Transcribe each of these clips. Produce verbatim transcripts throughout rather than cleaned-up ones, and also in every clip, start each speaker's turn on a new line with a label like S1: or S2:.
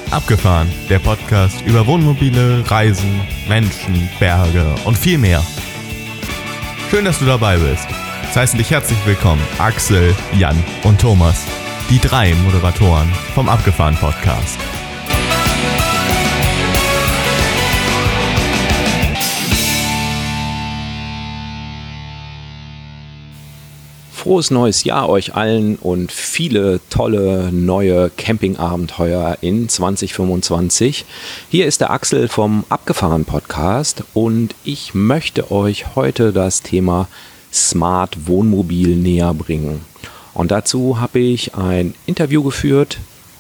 S1: Abgefahren, der Podcast über Wohnmobile, Reisen, Menschen, Berge und viel mehr. Schön, dass du dabei bist. Es heißen dich herzlich willkommen Axel, Jan und Thomas, die drei Moderatoren vom Abgefahren Podcast.
S2: Frohes neues Jahr euch allen und viele tolle neue Campingabenteuer in zwanzig fünfundzwanzig. Hier ist der Axel vom Abgefahren Podcast und ich möchte euch heute das Thema Smart Wohnmobil näher bringen. Und dazu habe ich ein Interview geführt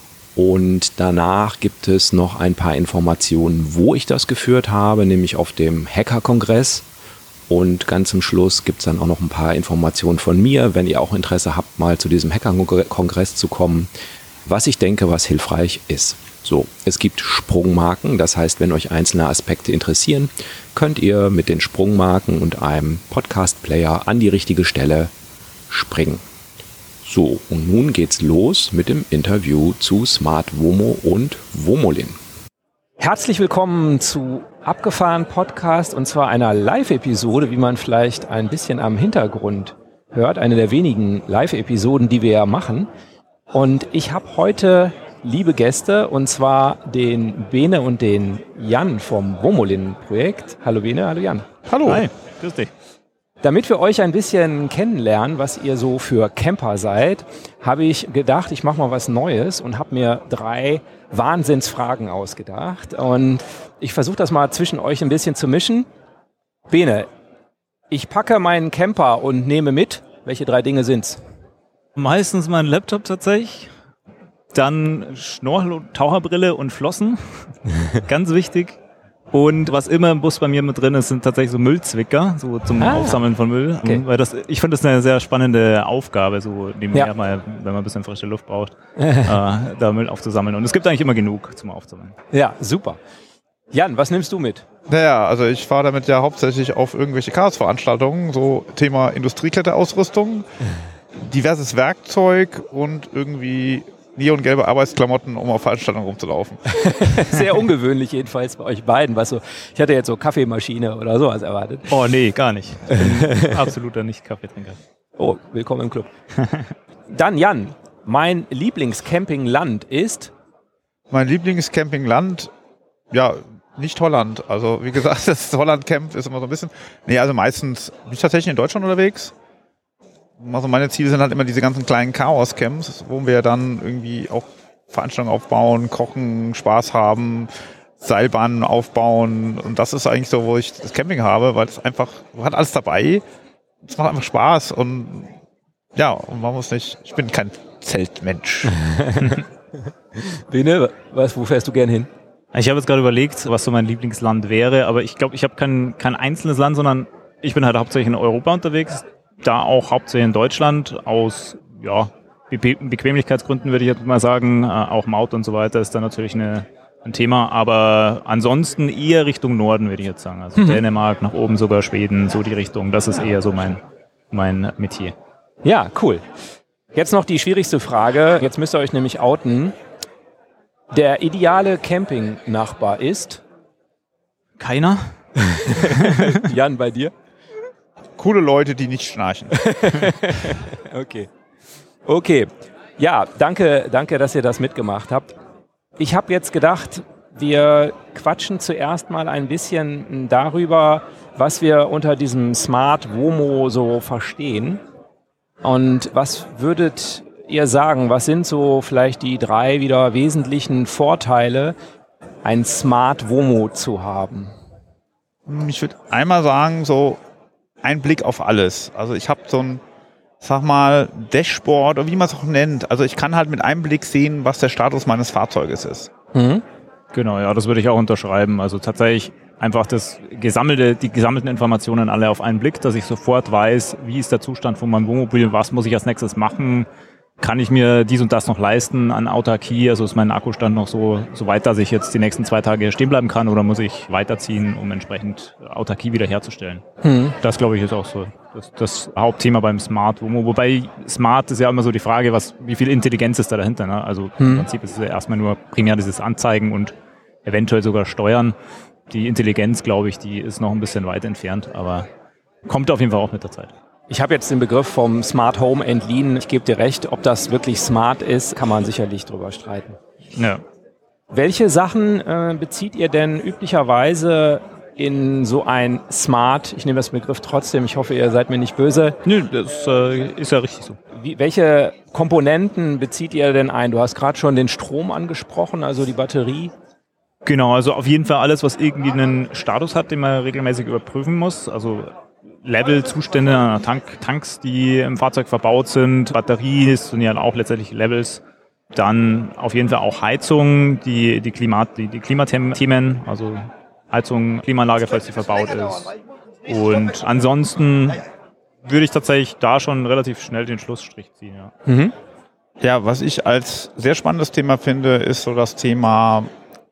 S2: und danach gibt es noch ein paar Informationen, wo ich das geführt habe, nämlich auf dem Hacker-Kongress. Und ganz zum Schluss gibt es dann auch noch ein paar Informationen von mir, wenn ihr auch Interesse habt, mal zu diesem Hacker-Kongress zu kommen, was ich denke, was hilfreich ist. So, es gibt Sprungmarken, das heißt, wenn euch einzelne Aspekte interessieren, könnt ihr mit den Sprungmarken und einem Podcast-Player an die richtige Stelle springen. So, und nun geht's los mit dem Interview zu Smart Womo und Womolin. Herzlich willkommen zu Abgefahren Podcast und zwar einer Live-Episode, wie man vielleicht ein bisschen am Hintergrund hört. Eine der wenigen Live-Episoden, die wir ja machen. Und ich habe heute liebe Gäste und zwar den Bene und den Jan vom Womolin-Projekt. Hallo Bene, hallo Jan.
S3: Hallo. Hi, grüß dich.
S2: Damit wir euch ein bisschen kennenlernen, was ihr so für Camper seid, habe ich gedacht, ich mache mal was Neues und habe mir drei Wahnsinnsfragen ausgedacht. Und ich versuche das mal zwischen euch ein bisschen zu mischen. Bene, ich packe meinen Camper und nehme mit. Welche drei Dinge sind's?
S3: Meistens mein Laptop tatsächlich. Dann Schnorchel und Taucherbrille und Flossen. Ganz wichtig. Und was immer im Bus bei mir mit drin ist, sind tatsächlich so Müllzwicker, so zum ah, Aufsammeln von Müll. Okay. Weil das, ich finde das eine sehr spannende Aufgabe, so nebenher ja. mal, wenn man ein bisschen frische Luft braucht, äh, da Müll aufzusammeln. Und es gibt eigentlich immer genug zum Aufsammeln.
S2: Ja, super. Jan, was nimmst du mit?
S4: Naja, also ich fahre damit ja hauptsächlich auf irgendwelche Chaos-Veranstaltungen, so Thema Industriekletterausrüstung, diverses Werkzeug und irgendwie neongelbe Arbeitsklamotten, um auf Veranstaltungen rumzulaufen.
S2: Sehr ungewöhnlich jedenfalls bei euch beiden. Was so, ich hatte jetzt so Kaffeemaschine oder sowas erwartet.
S3: Oh nee, gar nicht. Ich bin absoluter Nicht-Kaffeetrinker.
S2: Oh, willkommen im Club. Dann Jan, mein Lieblingscampingland ist?
S4: Mein Lieblingscampingland, ja, nicht Holland. Also wie gesagt, das Holland-Camp ist immer so ein bisschen... Nee, also meistens bin ich tatsächlich in Deutschland unterwegs. Also meine Ziele sind halt immer diese ganzen kleinen Chaos-Camps, wo wir dann irgendwie auch Veranstaltungen aufbauen, kochen, Spaß haben, Seilbahnen aufbauen. Und das ist eigentlich so, wo ich das Camping habe, weil es einfach, man hat alles dabei. Es macht einfach Spaß und ja, und man muss nicht, ich bin kein Zeltmensch.
S2: Bene, was, wo fährst du gern hin?
S3: Ich habe jetzt gerade überlegt, was so mein Lieblingsland wäre, aber ich glaube, ich habe kein, kein einzelnes Land, sondern ich bin halt hauptsächlich in Europa unterwegs. Da auch hauptsächlich in Deutschland aus ja, Be- Bequemlichkeitsgründen würde ich jetzt mal sagen, äh, auch Maut und so weiter ist da natürlich eine, ein Thema, aber ansonsten eher Richtung Norden würde ich jetzt sagen, also mhm. Dänemark, nach oben sogar Schweden, so die Richtung, das ist eher so mein, mein Metier.
S2: Ja, cool. Jetzt noch die schwierigste Frage, jetzt müsst ihr euch nämlich outen. Der ideale Camping-Nachbar ist?
S3: Keiner.
S2: Jan, bei dir?
S4: Coole Leute, die nicht schnarchen.
S2: Okay. Okay. Ja, danke, danke, dass ihr das mitgemacht habt. Ich habe jetzt gedacht, wir quatschen zuerst mal ein bisschen darüber, was wir unter diesem Smart Womo so verstehen. Und was würdet ihr sagen, was sind so vielleicht die drei wieder wesentlichen Vorteile, ein Smart Womo zu haben?
S4: Ich würde einmal sagen, so ein Blick auf alles. Also ich habe so ein, sag mal, Dashboard oder wie man es auch nennt. Also ich kann halt mit einem Blick sehen, was der Status meines Fahrzeuges ist.
S3: Mhm. Genau, ja, das würde ich auch unterschreiben. Also tatsächlich einfach das gesammelte, die gesammelten Informationen alle auf einen Blick, dass ich sofort weiß, wie ist der Zustand von meinem Wohnmobil, was muss ich als nächstes machen, kann ich mir dies und das noch leisten an Autarkie? Also ist mein Akkustand noch so, so weit, dass ich jetzt die nächsten zwei Tage stehen bleiben kann oder muss ich weiterziehen, um entsprechend Autarkie wiederherzustellen? Mhm. Das, glaube ich, ist auch so das, das Hauptthema beim Smart Womo. Wobei Smart ist ja immer so die Frage, was, wie viel Intelligenz ist da dahinter? Ne? Also mhm. im Prinzip ist es ja erstmal nur primär dieses Anzeigen und eventuell sogar Steuern. Die Intelligenz, glaube ich, die ist noch ein bisschen weit entfernt, aber kommt auf jeden Fall auch mit der Zeit.
S2: Ich habe jetzt den Begriff vom Smart Home entliehen. Ich gebe dir recht, ob das wirklich smart ist, kann man sicherlich drüber streiten.
S3: Ja.
S2: Welche Sachen äh, bezieht ihr denn üblicherweise in so ein Smart, ich nehme das Begriff trotzdem, ich hoffe, ihr seid mir nicht böse.
S3: Nö, das äh, ist ja richtig so.
S2: Wie, welche Komponenten bezieht ihr denn ein? Du hast gerade schon den Strom angesprochen, also die Batterie.
S3: Genau, also auf jeden Fall alles, was irgendwie einen Status hat, den man regelmäßig überprüfen muss. Also Level-Zustände an Tank, Tanks, die im Fahrzeug verbaut sind, Batterie sind ja auch letztendlich Levels. Dann auf jeden Fall auch Heizung, die, die, Klimat, die, die Klimathemen, also Heizung, Klimaanlage, falls die verbaut ist. Und ansonsten würde ich tatsächlich da schon relativ schnell den Schlussstrich ziehen. Ja,
S4: mhm. Ja, was ich als sehr spannendes Thema finde, ist so das Thema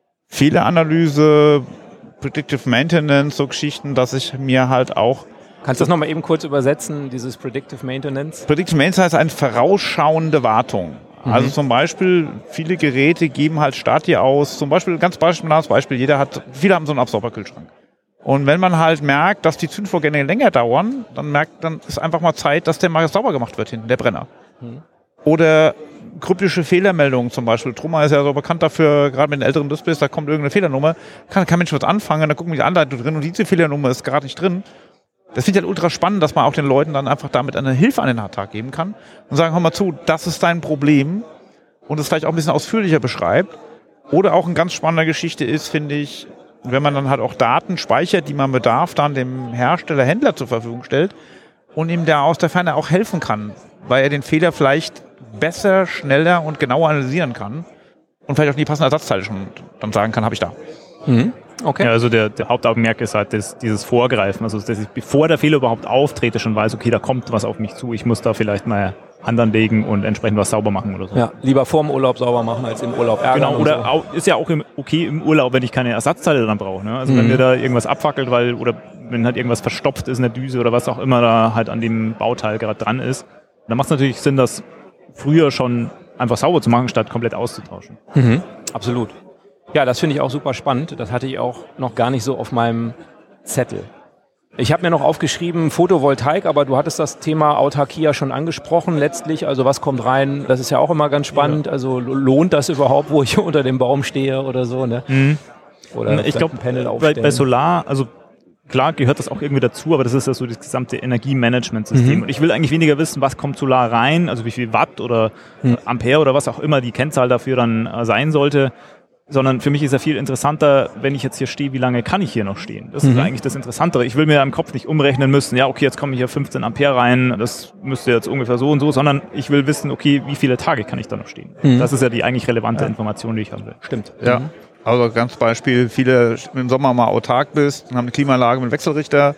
S4: Fehleranalyse, Predictive Maintenance, so Geschichten, dass ich mir halt auch...
S2: Kannst du das nochmal eben kurz übersetzen, dieses Predictive Maintenance?
S4: Predictive Maintenance heißt eine vorausschauende Wartung. Mhm. Also zum Beispiel, viele Geräte geben halt Stati aus, zum Beispiel, ganz beispielhaft Beispiel, jeder hat, viele haben so einen Absauberkühlschrank. Und wenn man halt merkt, dass die Zündvorgänge länger dauern, dann merkt, dann ist einfach mal Zeit, dass der mal sauber gemacht wird hinten, der Brenner. Mhm. Oder kryptische Fehlermeldungen zum Beispiel. Truma ist ja so bekannt dafür, gerade mit den älteren Displays, da kommt irgendeine Fehlernummer, kann kein Mensch was anfangen, da gucken wir die Anleitung drin und diese Fehlernummer ist gerade nicht drin. Das finde ich halt ultra spannend, dass man auch den Leuten dann einfach damit eine Hilfe an den Tag geben kann und sagen, hör mal zu, das ist dein Problem und es vielleicht auch ein bisschen ausführlicher beschreibt. Oder auch eine ganz spannende Geschichte ist, finde ich, wenn man dann halt auch Daten speichert, die man bedarf, dann dem Hersteller, Händler zur Verfügung stellt und ihm da aus der Ferne auch helfen kann, weil er den Fehler vielleicht besser, schneller und genauer analysieren kann und vielleicht auch die passenden Ersatzteile schon dann sagen kann, habe ich da.
S3: Mhm. Okay. Ja, also der, der Hauptaugenmerk ist halt das, dieses Vorgreifen, also dass ich bevor der Fehler überhaupt auftrete schon weiß, okay, da kommt was auf mich zu, ich muss da vielleicht mal Hand anlegen und entsprechend was sauber machen oder so.
S2: Ja, lieber vor dem Urlaub sauber machen als im Urlaub ärgern.
S3: Genau, oder
S2: so.
S3: auch, ist ja auch im, okay im Urlaub, wenn ich keine Ersatzteile dann brauche. Ne? Also mhm. wenn mir da irgendwas abfackelt, weil oder wenn halt irgendwas verstopft ist in der Düse oder was auch immer da halt an dem Bauteil gerade dran ist, dann macht es natürlich Sinn, das früher schon einfach sauber zu machen, statt komplett auszutauschen.
S2: Mhm. Absolut. Ja, das finde ich auch super spannend. Das hatte ich auch noch gar nicht so auf meinem Zettel. Ich habe mir noch aufgeschrieben Photovoltaik, aber du hattest das Thema Autarkie ja schon angesprochen letztlich. Also was kommt rein? Das ist ja auch immer ganz spannend. Ja. Also lohnt das überhaupt, wo ich unter dem Baum stehe oder so? Ne?
S3: Mhm.
S2: Oder
S3: ich glaube, bei, bei Solar, also klar gehört das auch irgendwie dazu, aber das ist ja so das gesamte Energiemanagementsystem. Mhm. Und ich will eigentlich weniger wissen, was kommt Solar rein, also wie viel Watt oder mhm. Ampere oder was auch immer die Kennzahl dafür dann äh, sein sollte, sondern für mich ist ja viel interessanter, wenn ich jetzt hier stehe, wie lange kann ich hier noch stehen? Das mhm. ist eigentlich das Interessantere. Ich will mir im Kopf nicht umrechnen müssen, ja okay, jetzt kommen hier fünfzehn Ampere rein, das müsste jetzt ungefähr so und so, sondern ich will wissen, okay, wie viele Tage kann ich da noch stehen? Mhm. Das ist ja die eigentlich relevante ja. Information, die ich haben will.
S2: Stimmt.
S4: Ja. Mhm. Also ganz Beispiel, viele im Sommer mal autark bist, haben eine Klimaanlage mit Wechselrichter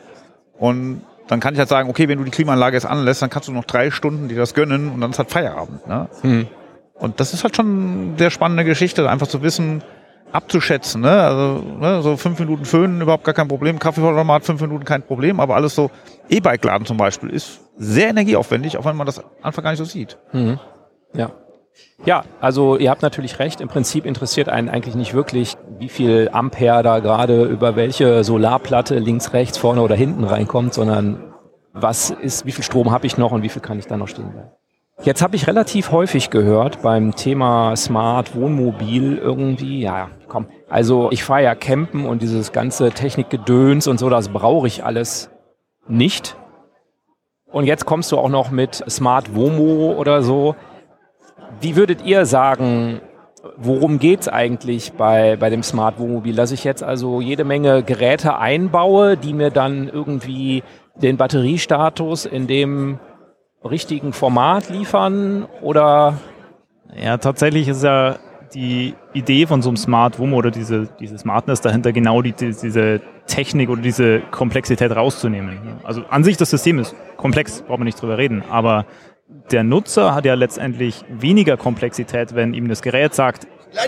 S4: und dann kann ich halt sagen, okay, wenn du die Klimaanlage jetzt anlässt, dann kannst du noch drei Stunden dir das gönnen und dann ist halt Feierabend. Ne? Mhm. Und das ist halt schon eine sehr spannende Geschichte, einfach zu wissen, abzuschätzen. Ne? Also ne, so fünf Minuten föhnen, überhaupt gar kein Problem. Kaffeeautomat, fünf Minuten kein Problem. Aber alles so, E-Bike-Laden zum Beispiel, ist sehr energieaufwendig, auch wenn man das einfach gar nicht so sieht.
S2: Mhm. Ja. Ja, also ihr habt natürlich recht. Im Prinzip interessiert einen eigentlich nicht wirklich, wie viel Ampere da gerade über welche Solarplatte links, rechts, vorne oder hinten reinkommt, sondern was ist, wie viel Strom habe ich noch und wie viel kann ich da noch stehen bleiben. Jetzt habe ich relativ häufig gehört beim Thema Smart Wohnmobil irgendwie, ja komm, also ich fahre ja campen und dieses ganze Technikgedöns und so, das brauche ich alles nicht. Und jetzt kommst du auch noch mit Smart Womo oder so. Wie würdet ihr sagen, worum geht's eigentlich bei, bei dem Smart Wohnmobil? Dass ich jetzt also jede Menge Geräte einbaue, die mir dann irgendwie den Batteriestatus in dem richtigen Format liefern oder?
S3: Ja, tatsächlich ist ja die Idee von so einem Smart Womo oder diese, diese Smartness dahinter genau die, die, diese Technik oder diese Komplexität rauszunehmen. Also an sich das System ist komplex, braucht man nicht drüber reden, aber der Nutzer hat ja letztendlich weniger Komplexität, wenn ihm das Gerät sagt,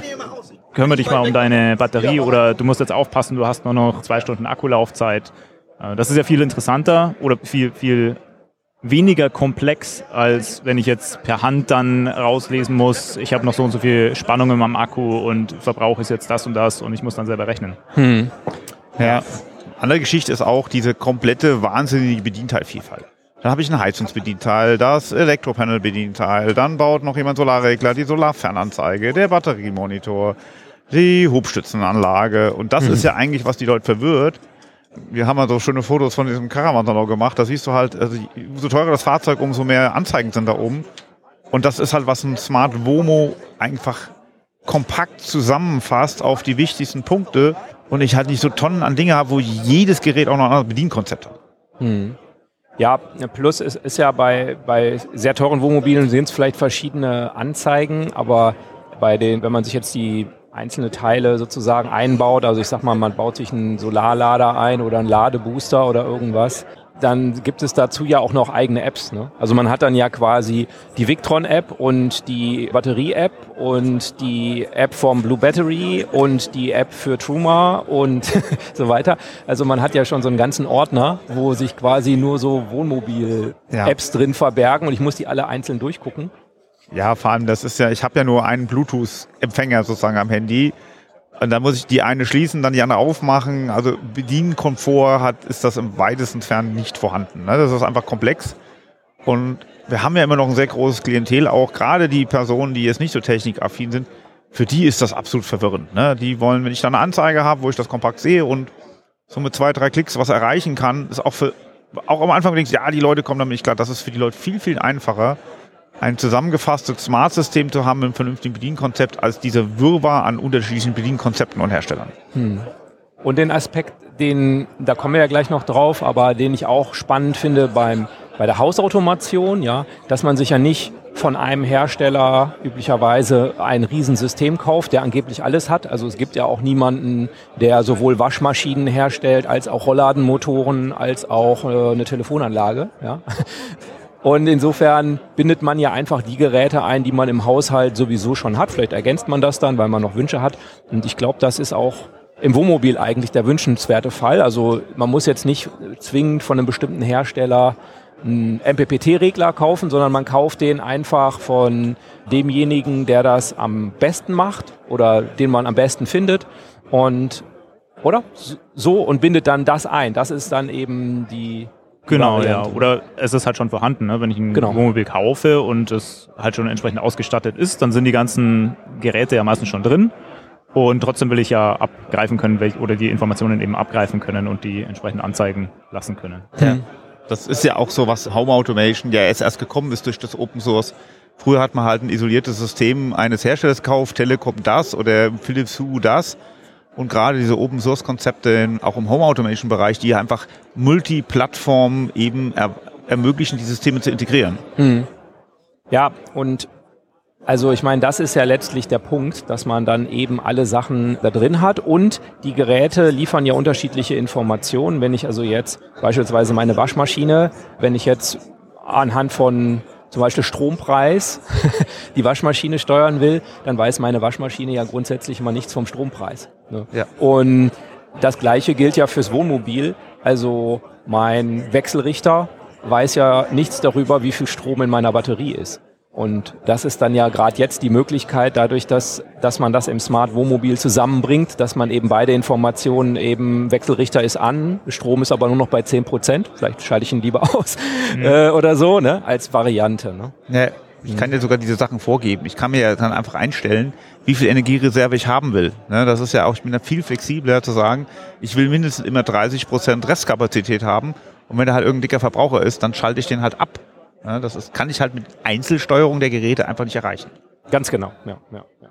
S3: kümmere dich mal um deine Batterie oder du musst jetzt aufpassen, du hast nur noch zwei Stunden Akkulaufzeit. Das ist ja viel interessanter oder viel, viel weniger komplex, als wenn ich jetzt per Hand dann rauslesen muss, ich habe noch so und so viel Spannung in meinem Akku und Verbrauch ist jetzt das und das und ich muss dann selber rechnen.
S4: Hm. Ja. Andere Geschichte ist auch diese komplette wahnsinnige Bedienteilvielfalt. Dann habe ich ein Heizungsbedienteil, das Elektropanel-Bedienteil, dann baut noch jemand Solarregler, die Solarfernanzeige, der Batteriemonitor, die Hubstützenanlage und das mhm. ist ja eigentlich, was die Leute verwirrt. Wir haben ja so schöne Fotos von diesem Caravan-Salon gemacht, da siehst du halt, also umso teurer das Fahrzeug, umso mehr Anzeigen sind da oben und das ist halt, was ein Smart Womo einfach kompakt zusammenfasst auf die wichtigsten Punkte und ich halt nicht so Tonnen an Dinge habe, wo jedes Gerät auch noch ein anderes Bedienkonzept hat.
S2: Mhm. Ja, plus ist, ist ja bei, bei sehr teuren Wohnmobilen sind es vielleicht verschiedene Anzeigen, aber bei den, wenn man sich jetzt die einzelne Teile sozusagen einbaut, also ich sag mal, man baut sich einen Solarlader ein oder einen Ladebooster oder irgendwas, dann gibt es dazu ja auch noch eigene Apps. Ne? Also man hat dann ja quasi die Victron-App und die Batterie-App und die App vom Blue Battery und die App für Truma und so weiter. Also man hat ja schon so einen ganzen Ordner, wo sich quasi nur so Wohnmobil-Apps ja. drin verbergen und ich muss die alle einzeln durchgucken.
S4: Ja, vor allem, das ist ja, ich habe ja nur einen Bluetooth-Empfänger sozusagen am Handy. Und dann muss ich die eine schließen, dann die andere aufmachen. Also Bedienkomfort hat, ist das im weitesten Entfernen nicht vorhanden. Ne? Das ist einfach komplex. Und wir haben ja immer noch ein sehr großes Klientel, auch gerade die Personen, die jetzt nicht so technikaffin sind, für die ist das absolut verwirrend. Ne? Die wollen, wenn ich da eine Anzeige habe, wo ich das kompakt sehe und so mit zwei, drei Klicks was erreichen kann, ist auch für, auch am Anfang denkst du, ja, die Leute kommen damit nicht klar. Das ist für die Leute viel, viel einfacher, ein zusammengefasstes Smart-System zu haben mit einem vernünftigen Bedienkonzept, als diese Wirrwarr an unterschiedlichen Bedienkonzepten und Herstellern.
S2: Hm. Und den Aspekt, den, da kommen wir ja gleich noch drauf, aber den ich auch spannend finde beim, bei der Hausautomation, ja, dass man sich ja nicht von einem Hersteller üblicherweise ein Riesensystem kauft, der angeblich alles hat. Also es gibt ja auch niemanden, der sowohl Waschmaschinen herstellt, als auch Rollladenmotoren, als auch äh, eine Telefonanlage, ja. Und insofern bindet man ja einfach die Geräte ein, die man im Haushalt sowieso schon hat. Vielleicht ergänzt man das dann, weil man noch Wünsche hat. Und ich glaube, das ist auch im Wohnmobil eigentlich der wünschenswerte Fall. Also man muss jetzt nicht zwingend von einem bestimmten Hersteller einen M P P T-Regler kaufen, sondern man kauft den einfach von demjenigen, der das am besten macht oder den man am besten findet. Und oder? So und bindet dann das ein. Das ist dann eben die
S3: Genau, Variante. Ja. Oder es ist halt schon vorhanden. Ne? Wenn ich ein genau. Wohnmobil kaufe und es halt schon entsprechend ausgestattet ist, dann sind die ganzen Geräte ja meistens schon drin. Und trotzdem will ich ja abgreifen können welch, oder die Informationen eben abgreifen können und die entsprechend anzeigen lassen können.
S4: Ja. Das ist ja auch so, was Home Automation ja jetzt erst gekommen ist durch das Open Source. Früher hat man halt ein isoliertes System eines Herstellers gekauft, Telekom das oder Philips Hue das. Und gerade diese Open-Source-Konzepte auch im Home-Automation-Bereich, die einfach Multiplattform eben er- ermöglichen, die Systeme zu integrieren.
S2: Mhm. Ja, und also ich meine, das ist ja letztlich der Punkt, dass man dann eben alle Sachen da drin hat und die Geräte liefern ja unterschiedliche Informationen. Wenn ich also jetzt beispielsweise meine Waschmaschine, wenn ich jetzt anhand von zum Beispiel Strompreis die Waschmaschine steuern will, dann weiß meine Waschmaschine ja grundsätzlich immer nichts vom Strompreis. Ne? Ja. Und das Gleiche gilt ja fürs Wohnmobil. Also mein Wechselrichter weiß ja nichts darüber, wie viel Strom in meiner Batterie ist. Und das ist dann ja gerade jetzt die Möglichkeit, dadurch, dass, dass man das im Smart Wohnmobil zusammenbringt, dass man eben beide Informationen eben, Wechselrichter ist an, Strom ist aber nur noch bei zehn Prozent, vielleicht schalte ich ihn lieber aus, mhm. äh, oder so, ne, als Variante. Ne?
S4: Ja, ich kann ja sogar diese Sachen vorgeben. Ich kann mir ja dann einfach einstellen, wie viel Energiereserve ich haben will. Ne, das ist ja auch, ich bin da viel flexibler zu sagen, ich will mindestens immer dreißig Prozent Restkapazität haben und wenn da halt irgendein dicker Verbraucher ist, dann schalte ich den halt ab. Ja, das ist, kann ich halt mit Einzelsteuerung der Geräte einfach nicht erreichen.
S2: Ganz genau, ja, ja, ja.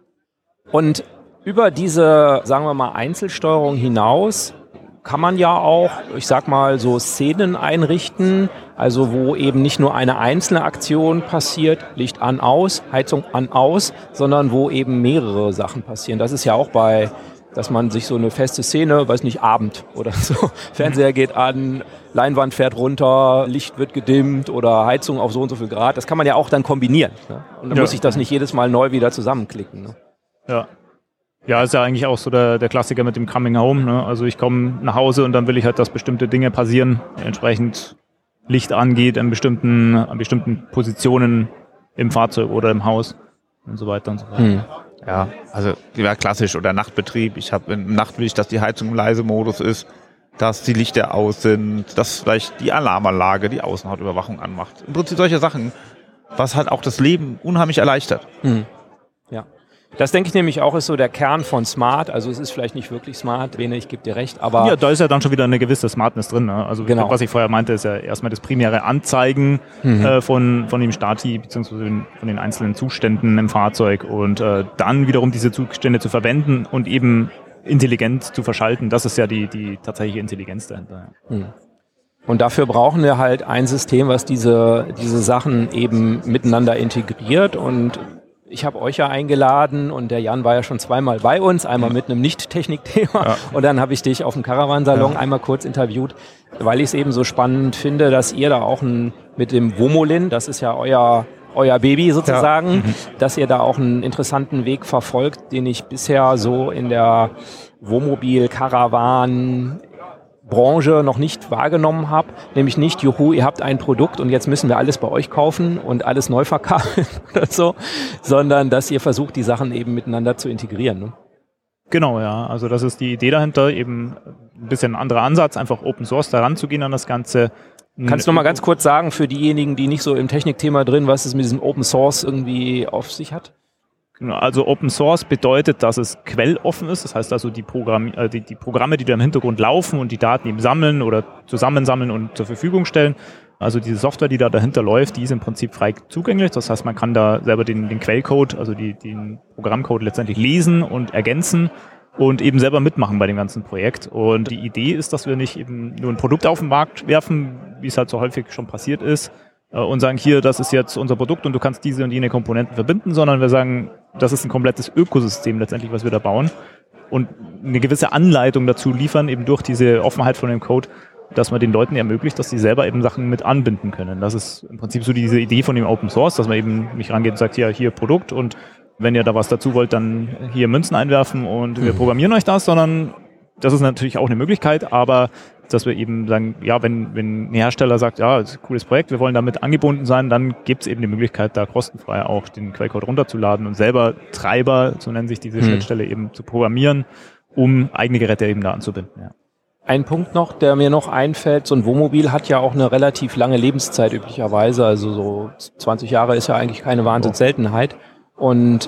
S2: Und über diese, sagen wir mal, Einzelsteuerung hinaus kann man ja auch, ich sag mal, so Szenen einrichten, also wo eben nicht nur eine einzelne Aktion passiert, Licht an, aus, Heizung an, aus, sondern wo eben mehrere Sachen passieren. Das ist ja auch bei dass man sich so eine feste Szene, weiß nicht, Abend oder so, Fernseher geht an, Leinwand fährt runter, Licht wird gedimmt oder Heizung auf so und so viel Grad. Das kann man ja auch dann kombinieren. Ne? Und dann
S3: ja.
S2: muss ich das nicht jedes Mal neu wieder zusammenklicken. Ne?
S3: Ja. Ja, ist ja eigentlich auch so der, der Klassiker mit dem Coming Home. Ne? Also ich komme nach Hause und dann will ich halt, dass bestimmte Dinge passieren, entsprechend Licht angeht an bestimmten, an bestimmten Positionen im Fahrzeug oder im Haus und so weiter und so fort. Hm.
S4: Ja, also ja, klassisch oder Nachtbetrieb. Ich habe in Nacht will ich, dass die Heizung im Leise-Modus ist, dass die Lichter aus sind, dass vielleicht die Alarmanlage die Außenhautüberwachung anmacht. Im Prinzip solche Sachen, was halt auch das Leben unheimlich erleichtert.
S2: Hm. Ja. Das denke ich nämlich auch ist so der Kern von Smart. Also es ist vielleicht nicht wirklich smart, Bene, ich gebe dir recht, aber...
S3: Ja, da ist ja dann schon wieder eine gewisse Smartness drin. Ne? Also
S2: genau.
S3: Was ich vorher meinte, ist ja erstmal das primäre Anzeigen mhm. äh, von, von dem Stati beziehungsweise von den einzelnen Zuständen im Fahrzeug und äh, dann wiederum diese Zustände zu verwenden und eben intelligent zu verschalten. Das ist ja die, die tatsächliche Intelligenz dahinter. Ja.
S2: Mhm. Und dafür brauchen wir halt ein System, was diese, diese Sachen eben miteinander integriert und ich habe euch ja eingeladen und der Jan war ja schon zweimal bei uns, einmal mit einem Nicht-Technik-Thema ja. und dann habe ich dich auf dem Caravan-Salon ja. einmal kurz interviewt, weil ich es eben so spannend finde, dass ihr da auch ein, mit dem Vomolin, das ist ja euer, euer Baby sozusagen, ja. mhm. dass ihr da auch einen interessanten Weg verfolgt, den ich bisher so in der Wohnmobil-Caravan Branche noch nicht wahrgenommen habe, nämlich nicht, juhu, ihr habt ein Produkt und jetzt müssen wir alles bei euch kaufen und alles neu verkaufen oder so, sondern dass ihr versucht, die Sachen eben miteinander zu integrieren. Ne?
S3: Genau, ja, also das ist die Idee dahinter, eben ein bisschen ein anderer Ansatz, einfach Open Source da ranzugehen an das Ganze.
S2: Kannst du noch mal ganz kurz sagen, für diejenigen, die nicht so im Technikthema drin, was es mit diesem Open Source irgendwie auf sich hat?
S3: Also Open Source bedeutet, dass es quelloffen ist. Das heißt also, die, Programm, äh, die, die Programme, die da im Hintergrund laufen und die Daten eben sammeln oder zusammensammeln und zur Verfügung stellen. Also diese Software, die da dahinter läuft, die ist im Prinzip frei zugänglich. Das heißt, man kann da selber den, den Quellcode, also die, den Programmcode letztendlich lesen und ergänzen und eben selber mitmachen bei dem ganzen Projekt. Und die Idee ist, dass wir nicht eben nur ein Produkt auf den Markt werfen, wie es halt so häufig schon passiert ist, und sagen, hier, das ist jetzt unser Produkt und du kannst diese und jene Komponenten verbinden, sondern wir sagen, das ist ein komplettes Ökosystem letztendlich, was wir da bauen und eine gewisse Anleitung dazu liefern, eben durch diese Offenheit von dem Code, dass man den Leuten ermöglicht, dass sie selber eben Sachen mit anbinden können. Das ist im Prinzip so diese Idee von dem Open Source, dass man eben nicht rangeht und sagt, ja, hier Produkt und wenn ihr da was dazu wollt, dann hier Münzen einwerfen und mhm. wir programmieren euch das, sondern das ist natürlich auch eine Möglichkeit, aber dass wir eben sagen, ja, wenn, wenn ein Hersteller sagt, ja, das ist ein cooles Projekt, wir wollen damit angebunden sein, dann gibt es eben die Möglichkeit, da kostenfrei auch den Quellcode runterzuladen und selber Treiber, so nennen sich diese hm. Schnittstelle, eben zu programmieren, um eigene Geräte eben da anzubinden. Ja.
S2: Ein Punkt noch, der mir noch einfällt, so ein Wohnmobil hat ja auch eine relativ lange Lebenszeit üblicherweise, also so zwanzig Jahre ist ja eigentlich keine Wahnsinnsseltenheit und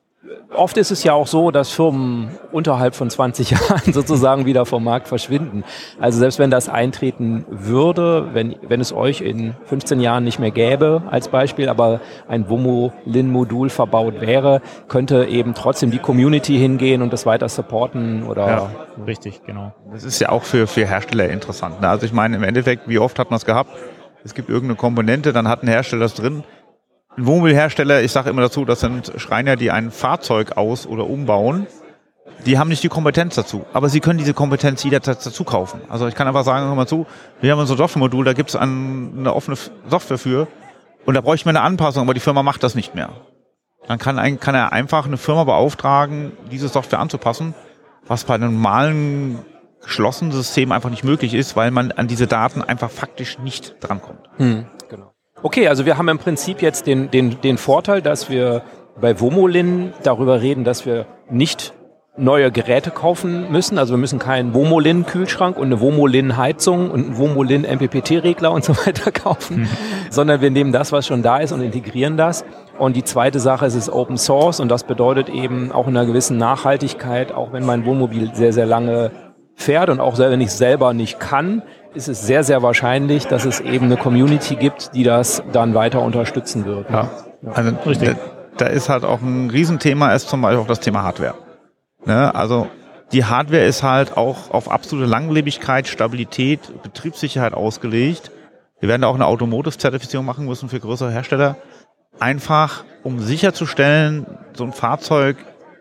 S2: oft ist es ja auch so, dass Firmen unterhalb von zwanzig Jahren sozusagen wieder vom Markt verschwinden. Also selbst wenn das eintreten würde, wenn, wenn es euch in fünfzehn Jahren nicht mehr gäbe als Beispiel, aber ein Vomolin-Modul verbaut wäre, könnte eben trotzdem die Community hingehen und das weiter supporten oder...
S3: Ja, richtig, genau.
S4: Das ist ja auch für, für Hersteller interessant. Ne? Also ich meine, im Endeffekt, wie oft hat man es gehabt? Es gibt irgendeine Komponente, dann hat ein Hersteller das drin. Ein Wohnmobilhersteller, ich sage immer dazu, das sind Schreiner, die ein Fahrzeug aus- oder umbauen. Die haben nicht die Kompetenz dazu, aber sie können diese Kompetenz jederzeit dazu kaufen. Also ich kann einfach sagen, hör mal zu, wir haben unser Softwaremodul, da gibt es ein, eine offene Software für und da bräuchte man eine Anpassung, aber die Firma macht das nicht mehr. Dann kann, ein, kann er einfach eine Firma beauftragen, diese Software anzupassen, was bei einem normalen geschlossenen System einfach nicht möglich ist, weil man an diese Daten einfach faktisch nicht drankommt.
S2: Hm, genau. Okay, also wir haben im Prinzip jetzt den, den, den Vorteil, dass wir bei Vomolin darüber reden, dass wir nicht neue Geräte kaufen müssen. Also wir müssen keinen Vomolin-Kühlschrank und eine Vomolin-Heizung und einen Vomolin-M P P T-Regler und so weiter kaufen, mhm. sondern wir nehmen das, was schon da ist und integrieren das. Und die zweite Sache ist, es ist Open Source und das bedeutet eben auch in einer gewissen Nachhaltigkeit, auch wenn mein Wohnmobil sehr, sehr lange fährt und auch wenn ich selber nicht kann, ist es sehr, sehr wahrscheinlich, dass es eben eine Community gibt, die das dann weiter unterstützen wird.
S4: Ja, also da, da ist halt auch ein Riesenthema, ist zum Beispiel auch das Thema Hardware. Ne? Also die Hardware ist halt auch auf absolute Langlebigkeit, Stabilität, Betriebssicherheit ausgelegt. Wir werden da auch eine Automotive-Zertifizierung machen müssen für größere Hersteller. Einfach, um sicherzustellen, so ein Fahrzeug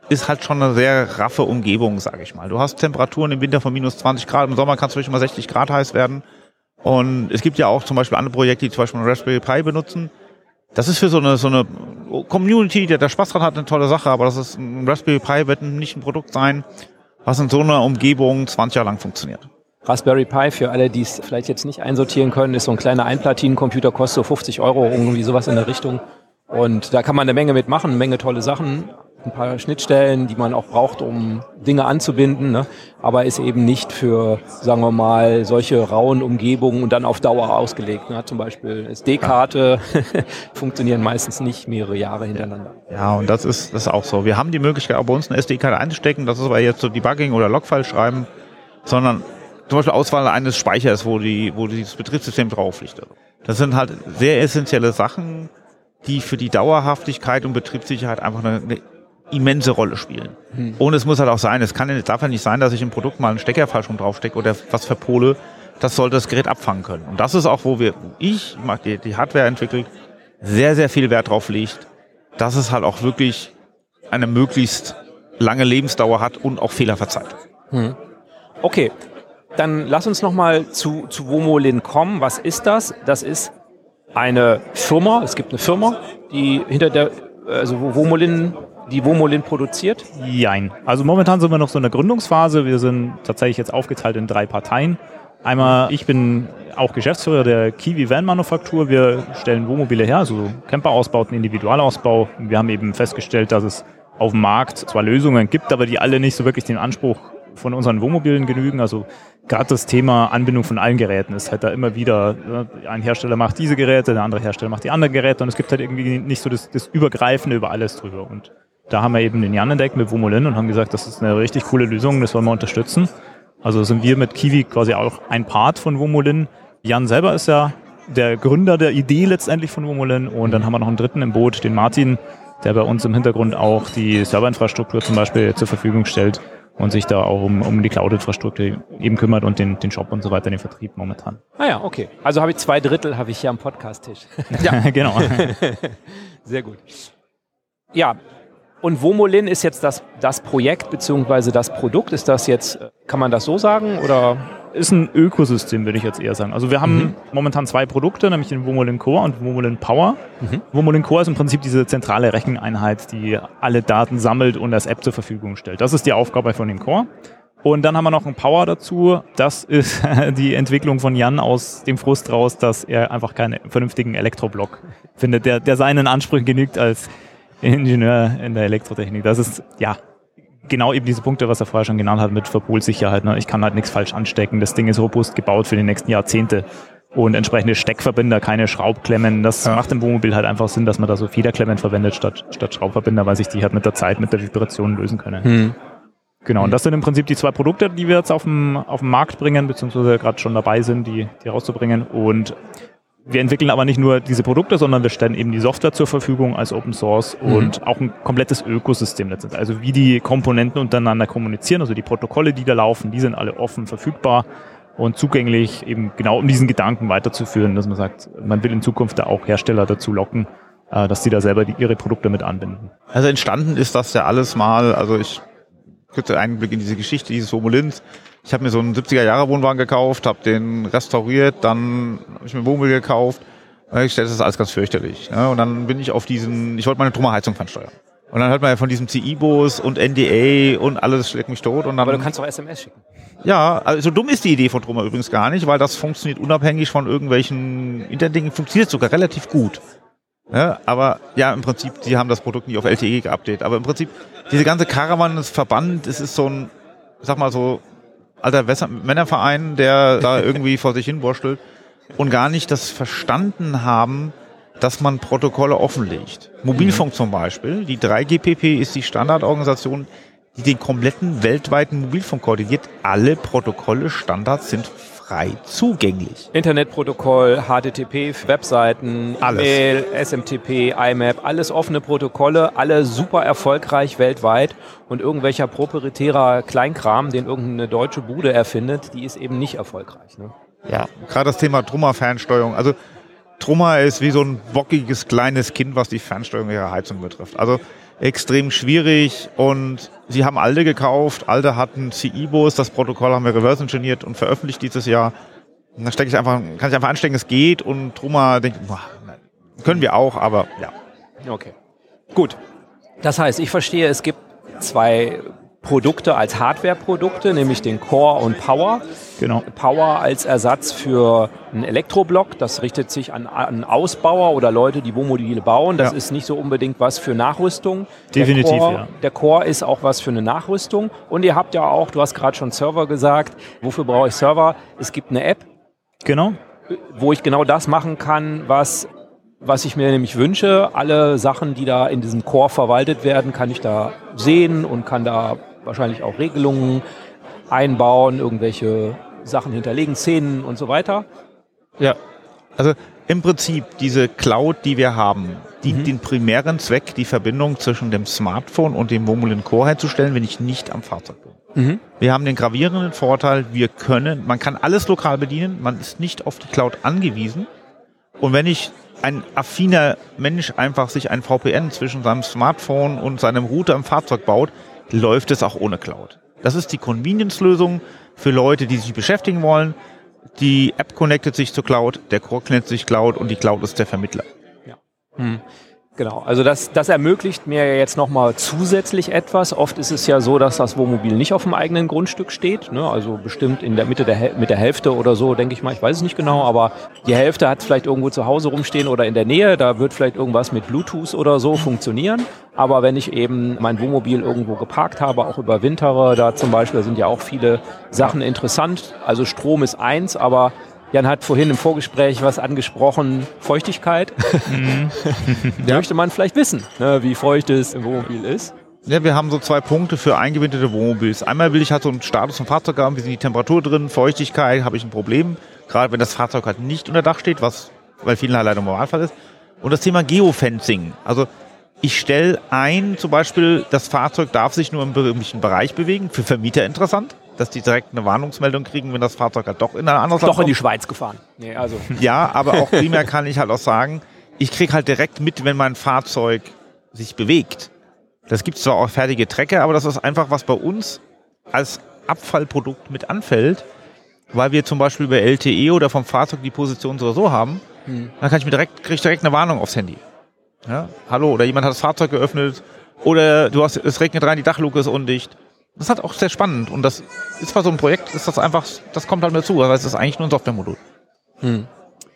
S4: ist halt schon eine sehr raffe Umgebung, sage ich mal. Du hast Temperaturen im Winter von minus zwanzig Grad, im Sommer kann es vielleicht mal sechzig Grad heiß werden. Und es gibt ja auch zum Beispiel andere Projekte, die zum Beispiel einen Raspberry Pi benutzen. Das ist für so eine, so eine Community, der da Spaß dran hat, eine tolle Sache, aber das ist ein Raspberry Pi wird nicht ein Produkt sein, was in so einer Umgebung zwanzig Jahre lang funktioniert.
S2: Raspberry Pi, für alle, die es vielleicht jetzt nicht einsortieren können, ist so ein kleiner Einplatinencomputer, kostet so fünfzig Euro, irgendwie sowas in der Richtung. Und da kann man eine Menge mitmachen, eine Menge tolle Sachen, ein paar Schnittstellen, die man auch braucht, um Dinge anzubinden, ne? Aber ist eben nicht für, sagen wir mal, solche rauen Umgebungen und dann auf Dauer ausgelegt. Ne? Zum Beispiel S D-Karte funktionieren meistens nicht mehrere Jahre hintereinander.
S4: Ja, und das ist, das ist auch so. Wir haben die Möglichkeit, auch bei uns eine S D-Karte einzustecken, das ist aber jetzt so Debugging oder Logfile schreiben, sondern zum Beispiel Auswahl eines Speichers, wo die, wo das Betriebssystem drauf liegt. Das sind halt sehr essentielle Sachen, die für die Dauerhaftigkeit und Betriebssicherheit einfach eine, eine immense Rolle spielen. Hm. Und es muss halt auch sein, es kann, es darf ja nicht sein, dass ich im Produkt mal einen Stecker falsch rum draufstecke oder was verpole. Das sollte das Gerät abfangen können. Und das ist auch, wo wir, ich, die, die Hardware entwickelt, sehr, sehr viel Wert drauf legt, dass es halt auch wirklich eine möglichst lange Lebensdauer hat und auch Fehler verzeiht.
S2: Hm. Okay, dann lass uns nochmal zu, zu Womolin kommen. Was ist das? Das ist eine Firma, es gibt eine Firma, die hinter der, also Womolin, die Womolin produziert?
S3: Jein. Also momentan sind wir noch so in der Gründungsphase. Wir sind tatsächlich jetzt aufgeteilt in drei Parteien. Einmal, ich bin auch Geschäftsführer der Kiwi Van Manufaktur. Wir stellen Wohnmobile her, also Camperausbauten, Individualausbau. Wir haben eben festgestellt, dass es auf dem Markt zwar Lösungen gibt, aber die alle nicht so wirklich den Anspruch von unseren Wohnmobilen genügen. Also gerade das Thema Anbindung von allen Geräten ist halt da immer wieder, ein Hersteller macht diese Geräte, der andere Hersteller macht die anderen Geräte und es gibt halt irgendwie nicht so das, das Übergreifende über alles drüber. Und da haben wir eben den Jan entdeckt mit Womolin und haben gesagt, das ist eine richtig coole Lösung, das wollen wir unterstützen. Also sind wir mit Kiwi quasi auch ein Part von Womolin. Jan selber ist ja der Gründer der Idee letztendlich von Womolin und dann haben wir noch einen dritten im Boot, den Martin, der bei uns im Hintergrund auch die Serverinfrastruktur zum Beispiel zur Verfügung stellt und sich da auch um, um die Cloud-Infrastruktur eben kümmert und den, den Shop und so weiter, den Vertrieb momentan.
S2: Ah ja, okay. Also habe ich zwei Drittel habe ich hier am Podcast-Tisch.
S3: Ja, genau.
S2: Sehr gut. Ja, und Womolin ist jetzt das, das Projekt bzw. das Produkt. Ist das jetzt, kann man das so sagen oder?
S3: Ist ein Ökosystem, würde ich jetzt eher sagen. Also wir haben
S2: Mhm.
S3: momentan zwei Produkte, nämlich den Womolin Core und Womolin Power.
S2: Mhm.
S3: Womolin Core ist im Prinzip diese zentrale Recheneinheit, die alle Daten sammelt und als App zur Verfügung stellt. Das ist die Aufgabe von dem Core. Und dann haben wir noch einen Power dazu. Das ist die Entwicklung von Jan aus dem Frust raus, dass er einfach keinen vernünftigen Elektroblock findet, der, der seinen Ansprüchen genügt als Ingenieur in der Elektrotechnik. Das ist, ja, genau eben diese Punkte, was er vorher schon genannt hat mit Verpolsicherheit. Ne? Ich kann halt nichts falsch anstecken. Das Ding ist robust gebaut für die nächsten Jahrzehnte. Und entsprechende Steckverbinder, keine Schraubklemmen. Das ja. macht im Wohnmobil halt einfach Sinn, dass man da so Federklemmen verwendet statt, statt Schraubverbinder, weil sich die halt mit der Zeit, mit der Vibration lösen können. Hm. Genau, und das sind im Prinzip die zwei Produkte, die wir jetzt auf dem, auf den Markt bringen, beziehungsweise gerade schon dabei sind, die, die rauszubringen. Und wir entwickeln aber nicht nur diese Produkte, sondern wir stellen eben die Software zur Verfügung als Open Source mhm. und auch ein komplettes Ökosystem letztendlich. Also wie die Komponenten untereinander kommunizieren, also die Protokolle, die da laufen, die sind alle offen verfügbar und zugänglich, eben genau um diesen Gedanken weiterzuführen, dass man sagt, man will in Zukunft da auch Hersteller dazu locken, dass sie da selber die, ihre Produkte mit anbinden.
S4: Also entstanden ist das ja alles mal, also ich kurzer Einblick in diese Geschichte dieses Womolins. Ich habe mir so einen siebziger-Jahre-Wohnwagen gekauft, habe den restauriert, dann habe ich mir ein Wohnmobil gekauft. Und ich stelle, das ist alles ganz fürchterlich. Ne? Und dann bin ich auf diesen, ich wollte meine Trummerheizung fernsteuern. Und dann hört man ja von diesem C I-Bus und N D A und alles schlägt mich tot. Und dann,
S2: aber du kannst auch S M S schicken.
S4: Ja, also so dumm ist die Idee von Trummer übrigens gar nicht, weil das funktioniert unabhängig von irgendwelchen Internetdingen, funktioniert sogar relativ gut. Ja, aber ja, im Prinzip, die haben das Produkt nicht auf L T E geupdatet. Aber im Prinzip, diese ganze Caravan ist Verband, es ist so ein, ich sag mal so, alter Männerverein, der da irgendwie vor sich hin wurschtelt und gar nicht das verstanden haben, dass man Protokolle offenlegt. Mobilfunk zum Beispiel, die drei G P P ist die Standardorganisation, die den kompletten weltweiten Mobilfunk koordiniert. Alle Protokolle, Standards sind frei zugänglich.
S2: Internetprotokoll, H T T P, Webseiten, E-Mail, S M T P, I M A P, alles offene Protokolle, alle super erfolgreich weltweit und irgendwelcher proprietärer Kleinkram, den irgendeine deutsche Bude erfindet, die ist eben nicht erfolgreich. Ne?
S4: Ja, gerade das Thema Trummer-Fernsteuerung. Also Trummer ist wie so ein bockiges kleines Kind, was die Fernsteuerung ihrer Heizung betrifft. Also extrem schwierig und sie haben Alde gekauft. Alde hat einen C I-Bus, das Protokoll haben wir reverse engineert und veröffentlicht dieses Jahr. Und da stecke ich einfach, kann ich einfach anstecken, es geht und Truma denkt, boah, nein, können wir auch, aber ja.
S2: Okay, gut. Das heißt, ich verstehe, es gibt zwei Produkte als Hardware-Produkte, nämlich den Core und Power.
S3: Genau.
S2: Power als Ersatz für einen Elektroblock, das richtet sich an, an Ausbauer oder Leute, die Wohnmobile bauen. Das
S4: Ja.
S2: ist nicht so unbedingt was für Nachrüstung.
S3: Definitiv,
S2: der Core,
S3: ja.
S2: Der Core ist auch was für eine Nachrüstung. Und ihr habt ja auch, du hast gerade schon Server gesagt. Wofür brauche ich Server? Es gibt eine App,
S3: Genau.
S2: wo ich genau das machen kann, was, was ich mir nämlich wünsche. Alle Sachen, die da in diesem Core verwaltet werden, kann ich da sehen und kann da wahrscheinlich auch Regelungen einbauen, irgendwelche Sachen hinterlegen, Szenen und so weiter.
S4: Ja, also im Prinzip diese Cloud, die wir haben, dient mhm. den primären Zweck, die Verbindung zwischen dem Smartphone und dem Wohnmobil Core herzustellen, wenn ich nicht am Fahrzeug bin. Mhm. Wir haben den gravierenden Vorteil, wir können, man kann alles lokal bedienen, man ist nicht auf die Cloud angewiesen. Und wenn ich ein affiner Mensch einfach sich ein V P N zwischen seinem Smartphone und seinem Router im Fahrzeug baut, läuft es auch ohne Cloud. Das ist die Convenience-Lösung für Leute, die sich beschäftigen wollen. Die App connectet sich zur Cloud, der Core connectet sich Cloud und die Cloud ist der Vermittler.
S2: Ja. Hm. Genau, also das, das ermöglicht mir jetzt nochmal zusätzlich etwas. Oft ist es ja so, dass das Wohnmobil nicht auf dem eigenen Grundstück steht, ne? Also bestimmt in der Mitte der, mit der Hälfte oder so, denke ich mal, ich weiß es nicht genau, aber die Hälfte hat vielleicht irgendwo zu Hause rumstehen oder in der Nähe, da wird vielleicht irgendwas mit Bluetooth oder so funktionieren. Aber wenn ich eben mein Wohnmobil irgendwo geparkt habe, auch überwintere, da zum Beispiel sind ja auch viele Sachen interessant. Also Strom ist eins, aber Jan hat vorhin im Vorgespräch was angesprochen, Feuchtigkeit. Mhm. Ja. Möchte man vielleicht wissen, ne, wie feucht es im Wohnmobil ist.
S4: Ja, wir haben so zwei Punkte für eingewindete Wohnmobils. Einmal will ich halt so einen Status vom Fahrzeug haben, wie sind die Temperatur drin, Feuchtigkeit, habe ich ein Problem. Gerade wenn das Fahrzeug halt nicht unter Dach steht, was bei vielen halt leider im Normalfall ist. Und das Thema Geofencing. Also ich stelle ein, zum Beispiel, das Fahrzeug darf sich nur im bestimmten Bereich bewegen, für Vermieter interessant, dass die direkt eine Warnungsmeldung kriegen, wenn das Fahrzeug halt doch in ein anderes Land
S2: Doch in die Schweiz gefahren. Nee, also.
S4: Ja, aber auch primär kann ich halt auch sagen, ich kriege halt direkt mit, wenn mein Fahrzeug sich bewegt. Das gibt zwar auch fertige Trecker, aber das ist einfach, was bei uns als Abfallprodukt mit anfällt, weil wir zum Beispiel über L T E oder vom Fahrzeug die Position so oder so haben, hm. dann kann ich mir direkt, kriege ich direkt eine Warnung aufs Handy. Ja? Hallo, oder jemand hat das Fahrzeug geöffnet, oder du hast, es regnet rein, die Dachluke ist undicht. Das ist halt auch sehr spannend und das ist bei so einem Projekt, ist das einfach, das kommt halt dazu, aber es ist eigentlich nur ein Softwaremodul.
S2: Hm.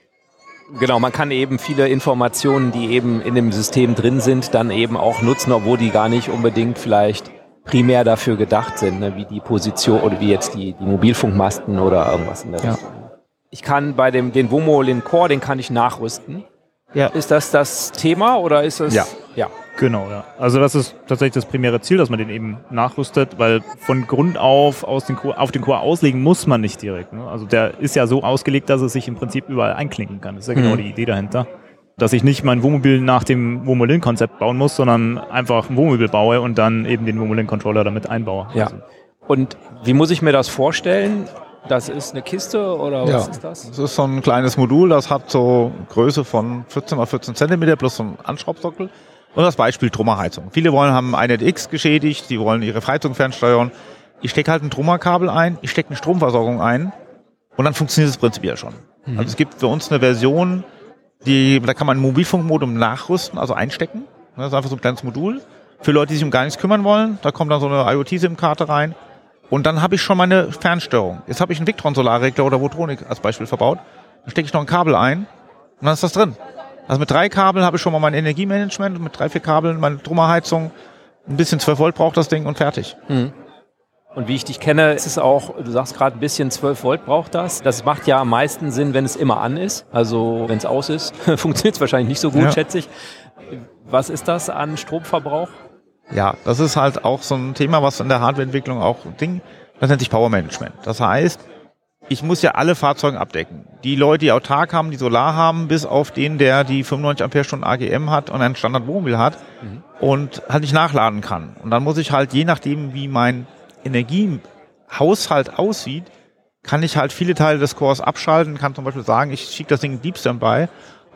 S2: Genau, man kann eben viele Informationen, die eben in dem System drin sind, dann eben auch nutzen, obwohl die gar nicht unbedingt vielleicht primär dafür gedacht sind, ne? Wie die Position oder wie jetzt die, die Mobilfunkmasten oder irgendwas in der
S4: ja.
S2: Richtung. Ich kann bei dem den Wohnmobil Core, den kann ich nachrüsten. Ja. Ist das das Thema oder ist es?
S4: Ja.
S2: Ja.
S3: Genau, ja. Also das ist tatsächlich das primäre Ziel, dass man den eben nachrüstet, weil von Grund auf aus den Core, auf den Core auslegen muss man nicht direkt. Ne? Also der ist ja so ausgelegt, dass es sich im Prinzip überall einklinken kann. Das ist ja genau mhm. die Idee dahinter. Dass ich nicht mein Wohnmobil nach dem Wohnmobil-Konzept bauen muss, sondern einfach ein Wohnmobil baue und dann eben den Wohnmobil-Controller damit einbaue.
S2: Ja.
S3: Also.
S2: Und wie muss ich mir das vorstellen? Das ist eine Kiste oder was
S4: ja,
S2: ist das?
S4: Das ist so ein kleines Modul, das hat so Größe von vierzehn mal vierzehn Zentimeter plus so ein Anschraubsockel. Und das Beispiel Trummerheizung. Viele wollen haben ein N X geschädigt, die wollen ihre Heizung fernsteuern. Ich stecke halt ein Trummerkabel ein, ich stecke eine Stromversorgung ein und dann funktioniert das Prinzip ja schon. Mhm. Also es gibt für uns eine Version, die, da kann man ein Mobilfunkmodem nachrüsten, also einstecken. Das ist einfach so ein kleines Modul. Für Leute, die sich um gar nichts kümmern wollen, da kommt dann so eine IoT-SIM-Karte rein. Und dann habe ich schon meine Fernsteuerung. Jetzt habe ich einen Victron-Solarregler oder Votronic als Beispiel verbaut. Dann stecke ich noch ein Kabel ein und dann ist das drin. Also mit drei Kabeln habe ich schon mal mein Energiemanagement und mit drei, vier Kabeln meine Trummerheizung. Ein bisschen zwölf Volt braucht das Ding und fertig.
S2: Mhm. Und wie ich dich kenne, ist es auch, du sagst gerade ein bisschen zwölf Volt braucht das. Das macht ja am meisten Sinn, wenn es immer an ist. Also wenn es aus ist, funktioniert es wahrscheinlich nicht so gut, ja. schätze ich. Was ist das an Stromverbrauch?
S4: Ja, das ist halt auch so ein Thema, was in der Hardwareentwicklung auch ein Ding, das nennt sich Power Management. Das heißt, ich muss ja alle Fahrzeuge abdecken. Die Leute, die autark haben, die Solar haben, bis auf den, der die fünfundneunzig Ampere-Stunden A G M hat und ein Standard-Wohnmobil hat mhm. und halt nicht nachladen kann. Und dann muss ich halt, je nachdem, wie mein Energiehaushalt aussieht, kann ich halt viele Teile des Cores abschalten, kann zum Beispiel sagen, ich schicke das Ding in Deep Standby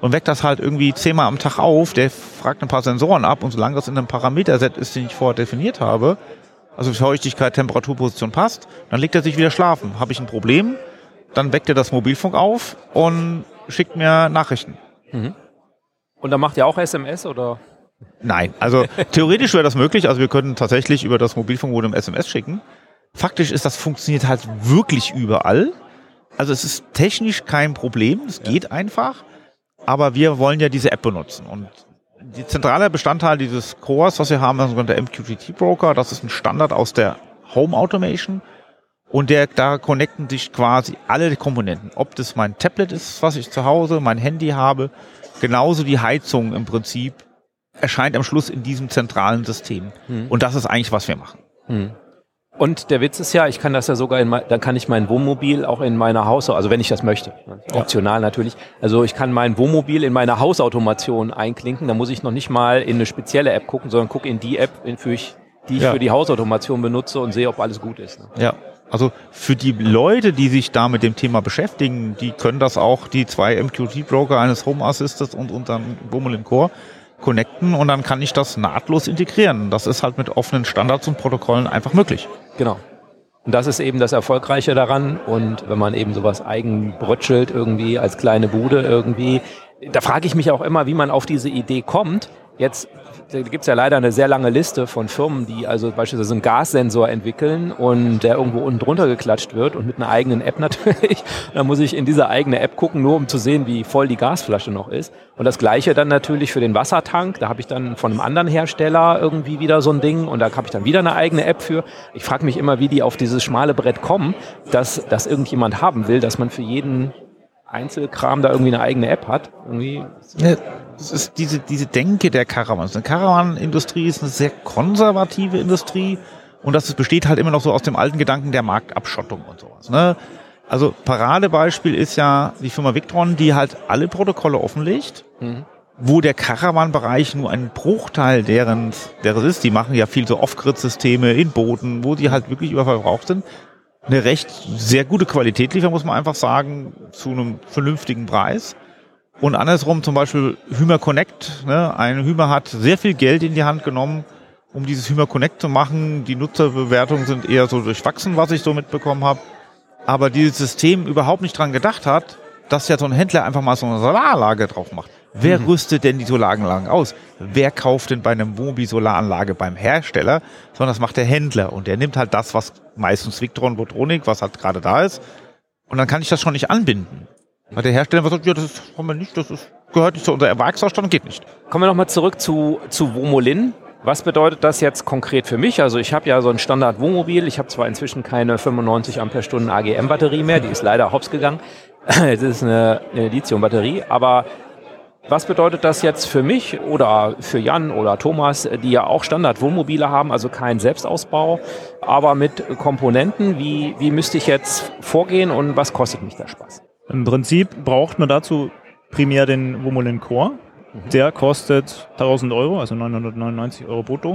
S4: und weckt das halt irgendwie zehnmal am Tag auf, der fragt ein paar Sensoren ab und solange das in einem Parameterset ist, den ich vorher definiert habe, also Feuchtigkeit, Temperatur, Position passt, dann legt er sich wieder schlafen. Habe ich ein Problem, dann weckt er das Mobilfunk auf und schickt mir Nachrichten.
S2: Mhm. Und dann macht ihr auch S M S oder?
S4: Nein, also theoretisch wäre das möglich, also wir können tatsächlich über das Mobilfunkmodem S M S schicken. Faktisch ist das funktioniert halt wirklich überall. Also es ist technisch kein Problem, es geht ja. einfach, aber wir wollen ja diese App benutzen und die zentrale Bestandteil dieses Cores, was wir haben, ist der sogenannte M Q T T-Broker, das ist ein Standard aus der Home Automation und der, da connecten sich quasi alle Komponenten, ob das mein Tablet ist, was ich zu Hause, mein Handy habe, genauso die Heizung im Prinzip erscheint am Schluss in diesem zentralen System. Hm. Und das ist eigentlich, was wir machen.
S2: Hm. Und der Witz ist ja, ich kann das ja sogar in mein, dann kann ich mein Wohnmobil auch in meiner Haus, also wenn ich das möchte, optional ja. natürlich. Also ich kann mein Wohnmobil in meine Hausautomation einklinken, da muss ich noch nicht mal in eine spezielle App gucken, sondern gucke in die App, in für ich, die ich ja. für die Hausautomation benutze und sehe, ob alles gut ist. Ne?
S4: Ja, also für die Leute, die sich da mit dem Thema beschäftigen, die können das auch, die zwei M Q T-Broker eines Home Assistants und unseren Womolen Core connecten und dann kann ich das nahtlos integrieren. Das ist halt mit offenen Standards und Protokollen einfach möglich.
S2: Genau. Und das ist eben das Erfolgreiche daran. Und wenn man eben sowas eigen brötschelt irgendwie als kleine Bude irgendwie, da frage ich mich auch immer, wie man auf diese Idee kommt. Jetzt gibt es ja leider eine sehr lange Liste von Firmen, die also beispielsweise einen Gassensor entwickeln und der irgendwo unten drunter geklatscht wird und mit einer eigenen App natürlich. Da muss ich in diese eigene App gucken, nur um zu sehen, wie voll die Gasflasche noch ist. Und das Gleiche dann natürlich für den Wassertank. Da habe ich dann von einem anderen Hersteller irgendwie wieder so ein Ding und da habe ich dann wieder eine eigene App für. Ich frage mich immer, wie die auf dieses schmale Brett kommen, dass das irgendjemand haben will, dass man für jeden Einzelkram da irgendwie eine eigene App hat. Irgendwie.
S4: Ja, das ist diese, diese Denke der Caravans. Eine Caravan-Industrie ist eine sehr konservative Industrie und das besteht halt immer noch so aus dem alten Gedanken der Marktabschottung und sowas. Ne? Also Paradebeispiel ist ja die Firma Victron, die halt alle Protokolle offenlegt, mhm. wo der Caravan-Bereich nur ein Bruchteil deren, deren ist. Die machen ja viel so Off-Grid-Systeme in Booten, wo die halt wirklich überverbraucht sind. Eine recht sehr gute Qualität liefern, muss man einfach sagen, zu einem vernünftigen Preis. Und andersrum zum Beispiel Hymer Connect. Ne? Ein Hymer hat sehr viel Geld in die Hand genommen, um dieses Hymer Connect zu machen. Die Nutzerbewertungen sind eher so durchwachsen, was ich so mitbekommen habe. Aber dieses System überhaupt nicht dran gedacht hat, dass ja so ein Händler einfach mal so eine Solaranlage drauf macht. Wer mhm. rüstet denn die Solaranlagen aus? Wer kauft denn bei einem Wohnmobil-Solaranlage beim Hersteller? Sondern das macht der Händler. Und der nimmt halt das, was meistens Victron, Votronic, was halt gerade da ist. Und dann kann ich das schon nicht anbinden. Weil der Hersteller sagt, ja, das haben wir nicht, das ist, gehört nicht zu unserer Werksausstattung, geht nicht.
S2: Kommen wir nochmal zurück zu, zu Womolin. Was bedeutet das jetzt konkret für mich? Also ich habe ja so ein Standard-Wohnmobil. Ich habe zwar inzwischen keine fünfundneunzig Ampere-Stunden A G M-Batterie mehr, die ist leider hops gegangen. Es ist eine, eine Lithium-Batterie, aber was bedeutet das jetzt für mich oder für Jan oder Thomas, die ja auch Standard-Wohnmobile haben, also kein Selbstausbau, aber mit Komponenten? Wie, wie müsste ich jetzt vorgehen und was kostet mich der Spaß?
S3: Im Prinzip braucht man dazu primär den Womolin Core. Mhm. Der kostet tausend Euro, also neunhundertneunundneunzig Euro brutto.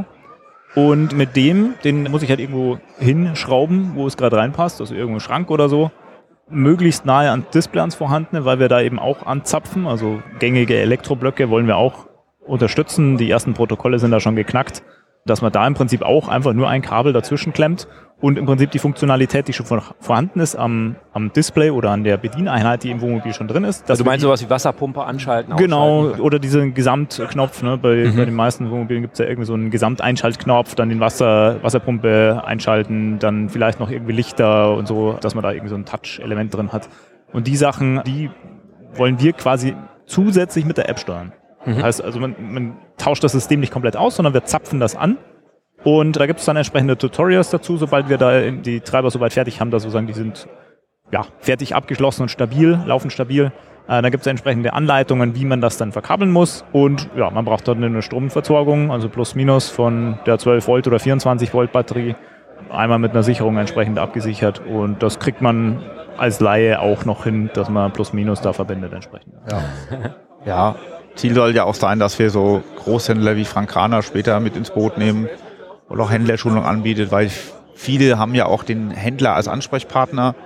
S3: Und mit dem, den muss ich halt irgendwo hinschrauben, wo es gerade reinpasst, also irgendwo im Schrank oder so. Möglichst nahe ans Display ans vorhandene, weil wir da eben auch anzapfen, also gängige Elektroblöcke wollen wir auch unterstützen. Die ersten Protokolle sind da schon geknackt, dass man da im Prinzip auch einfach nur ein Kabel dazwischen klemmt und im Prinzip die Funktionalität, die schon vorhanden ist am, am Display oder an der Bedieneinheit, die im Wohnmobil schon drin ist.
S2: Also du meinst sowas wie Wasserpumpe anschalten?
S3: Genau, oder diesen Gesamtknopf. Ne? Bei, mhm. bei den meisten Wohnmobilen gibt es ja irgendwie so einen Gesamteinschaltknopf, dann den Wasser, Wasserpumpe einschalten, dann vielleicht noch irgendwie Lichter und so, dass man da irgendwie so ein Touch-Element drin hat. Und die Sachen, die wollen wir quasi zusätzlich mit der App steuern. Mhm. Das heißt, also man, man tauscht das System nicht komplett aus, sondern wir zapfen das an. Und da gibt es dann entsprechende Tutorials dazu, sobald wir da die Treiber soweit fertig haben, dass wir sagen, die sind ja, fertig abgeschlossen und stabil, laufen stabil. Äh, da gibt es entsprechende Anleitungen, wie man das dann verkabeln muss. Und ja, man braucht dann eine Stromversorgung, also plus minus von der zwölf Volt oder vierundzwanzig Volt Batterie. Einmal mit einer Sicherung entsprechend abgesichert. Und das kriegt man als Laie auch noch hin, dass man plus minus da verbindet entsprechend.
S4: Ja. Ja, Ziel soll ja auch sein, dass wir so Großhändler wie Frank Kraner später mit ins Boot nehmen oder auch Händlerschulung anbietet, weil viele haben ja auch den Händler als Ansprechpartner.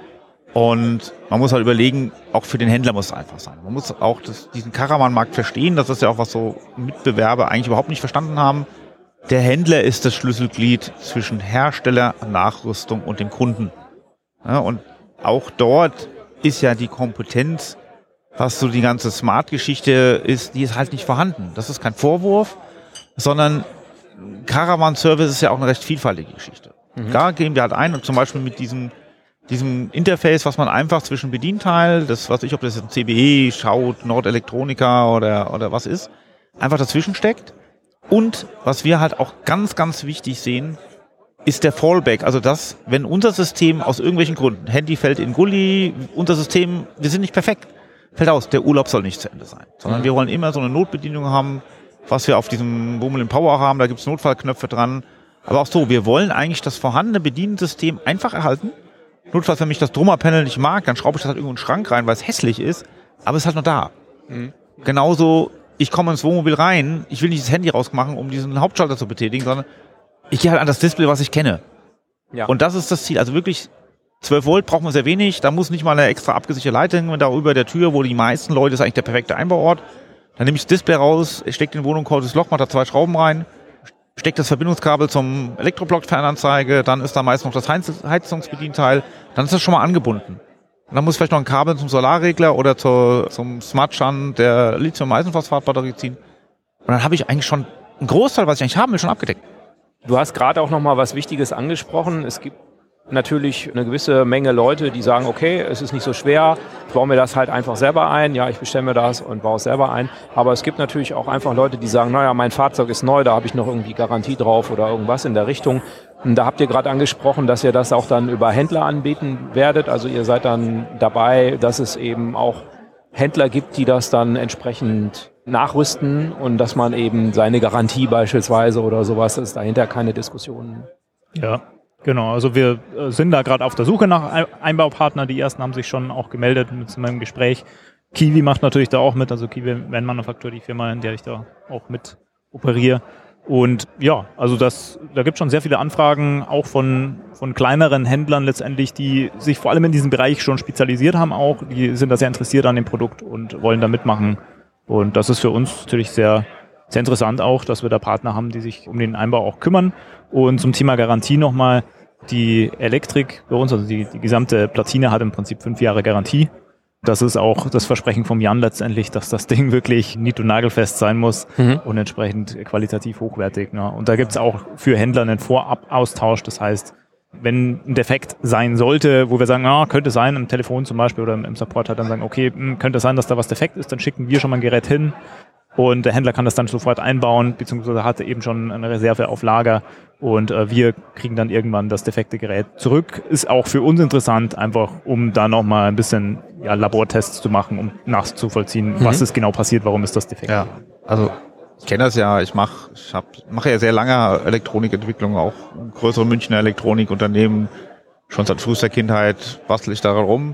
S4: Und man muss halt überlegen, auch für den Händler muss es einfach sein. Man muss auch das, diesen Caravan-Markt verstehen. Das ist ja auch, was so Mitbewerber eigentlich überhaupt nicht verstanden haben. Der Händler ist das Schlüsselglied zwischen Hersteller, Nachrüstung und dem Kunden. Ja, und auch dort ist ja die Kompetenz, was so die ganze Smart-Geschichte ist, die ist halt nicht vorhanden. Das ist kein Vorwurf, sondern Caravan-Service ist ja auch eine recht vielfältige Geschichte. Mhm. Da gehen wir halt ein und zum Beispiel mit diesem diesem Interface, was man einfach zwischen Bedienteil, das weiß ich, ob das jetzt ein C B E, Schaut, Nordelektronika oder, oder was ist, einfach dazwischen steckt. Und was wir halt auch ganz, ganz wichtig sehen, ist der Fallback. Also das, wenn unser System aus irgendwelchen Gründen, Handy fällt in Gully, unser System, wir sind nicht perfekt, fällt aus, der Urlaub soll nicht zu Ende sein. Sondern mhm. wir wollen immer so eine Notbedienung haben, was wir auf diesem Woman Power haben, da gibt es Notfallknöpfe dran. Aber auch so, wir wollen eigentlich das vorhandene Bediensystem einfach erhalten. Notfalls, wenn mich das Drummerpanel nicht mag, dann schraube ich das halt irgendwo in den Schrank rein, weil es hässlich ist, aber es ist halt noch da. Mhm. Genauso, ich komme ins Wohnmobil rein, ich will nicht das Handy rausmachen, um diesen Hauptschalter zu betätigen, sondern ich gehe halt an das Display, was ich kenne. Ja. Und das ist das Ziel. Also wirklich, zwölf Volt braucht man sehr wenig, da muss nicht mal eine extra abgesicherte Leitung da über der Tür, wo die meisten Leute, ist eigentlich der perfekte Einbauort. Dann nehme ich das Display raus, stecke den Wohnung das Loch, mache da zwei Schrauben rein, steckt das Verbindungskabel zum Elektroblock-Fernanzeige, dann ist da meist noch das Heiz- Heizungsbedienteil, dann ist das schon mal angebunden. Und dann muss ich vielleicht noch ein Kabel zum Solarregler oder zur, zum Smart-Shunt der Lithium-Eisenphosphat-Batterie ziehen. Und dann habe ich eigentlich schon einen Großteil, was ich eigentlich haben will, schon abgedeckt.
S2: Du hast gerade auch noch mal was Wichtiges angesprochen. Es gibt natürlich eine gewisse Menge Leute, die sagen, okay, es ist nicht so schwer, ich baue mir das halt einfach selber ein, ja, ich bestelle mir das und baue es selber ein. Aber es gibt natürlich auch einfach Leute, die sagen, naja, mein Fahrzeug ist neu, da habe ich noch irgendwie Garantie drauf oder irgendwas in der Richtung. Und da habt ihr gerade angesprochen, dass ihr das auch dann über Händler anbieten werdet. Also ihr seid dann dabei, dass es eben auch Händler gibt, die das dann entsprechend nachrüsten und dass man eben seine Garantie beispielsweise oder sowas, ist dahinter keine Diskussionen.
S3: Ja. Genau, also wir sind da gerade auf der Suche nach Einbaupartnern. Die ersten haben sich schon auch gemeldet mit meinem Gespräch. Kiwi macht natürlich da auch mit, also Kiwi Van Manufaktur, die Firma, in der ich da auch mit operiere. Und ja, also das, da gibt es schon sehr viele Anfragen, auch von, von kleineren Händlern letztendlich, die sich vor allem in diesem Bereich schon spezialisiert haben auch. Die sind da sehr interessiert an dem Produkt und wollen da mitmachen. Und das ist für uns natürlich sehr, sehr interessant auch, dass wir da Partner haben, die sich um den Einbau auch kümmern. Und zum Thema Garantie nochmal, die Elektrik bei uns, also die, die gesamte Platine hat im Prinzip fünf Jahre Garantie. Das ist auch das Versprechen vom Jan letztendlich, dass das Ding wirklich nied- und nagelfest sein muss mhm. und entsprechend qualitativ hochwertig. Ne? Und da gibt's auch für Händler einen Vorab-Austausch. Das heißt, wenn ein Defekt sein sollte, wo wir sagen, ah, könnte sein, im Telefon zum Beispiel oder im Support halt dann sagen, okay, könnte sein, dass da was defekt ist, dann schicken wir schon mal ein Gerät hin. Und der Händler kann das dann sofort einbauen, beziehungsweise hatte eben schon eine Reserve auf Lager und äh, wir kriegen dann irgendwann das defekte Gerät zurück. Ist auch für uns interessant, einfach um da nochmal ein bisschen ja, Labortests zu machen, um nachzuvollziehen, mhm. was ist genau passiert, warum ist das defekt.
S4: Ja, also ich kenne das ja, ich mache ich hab, mache ja sehr lange Elektronikentwicklung, auch größere Münchner Elektronikunternehmen, schon seit frühester Kindheit bastel ich daran rum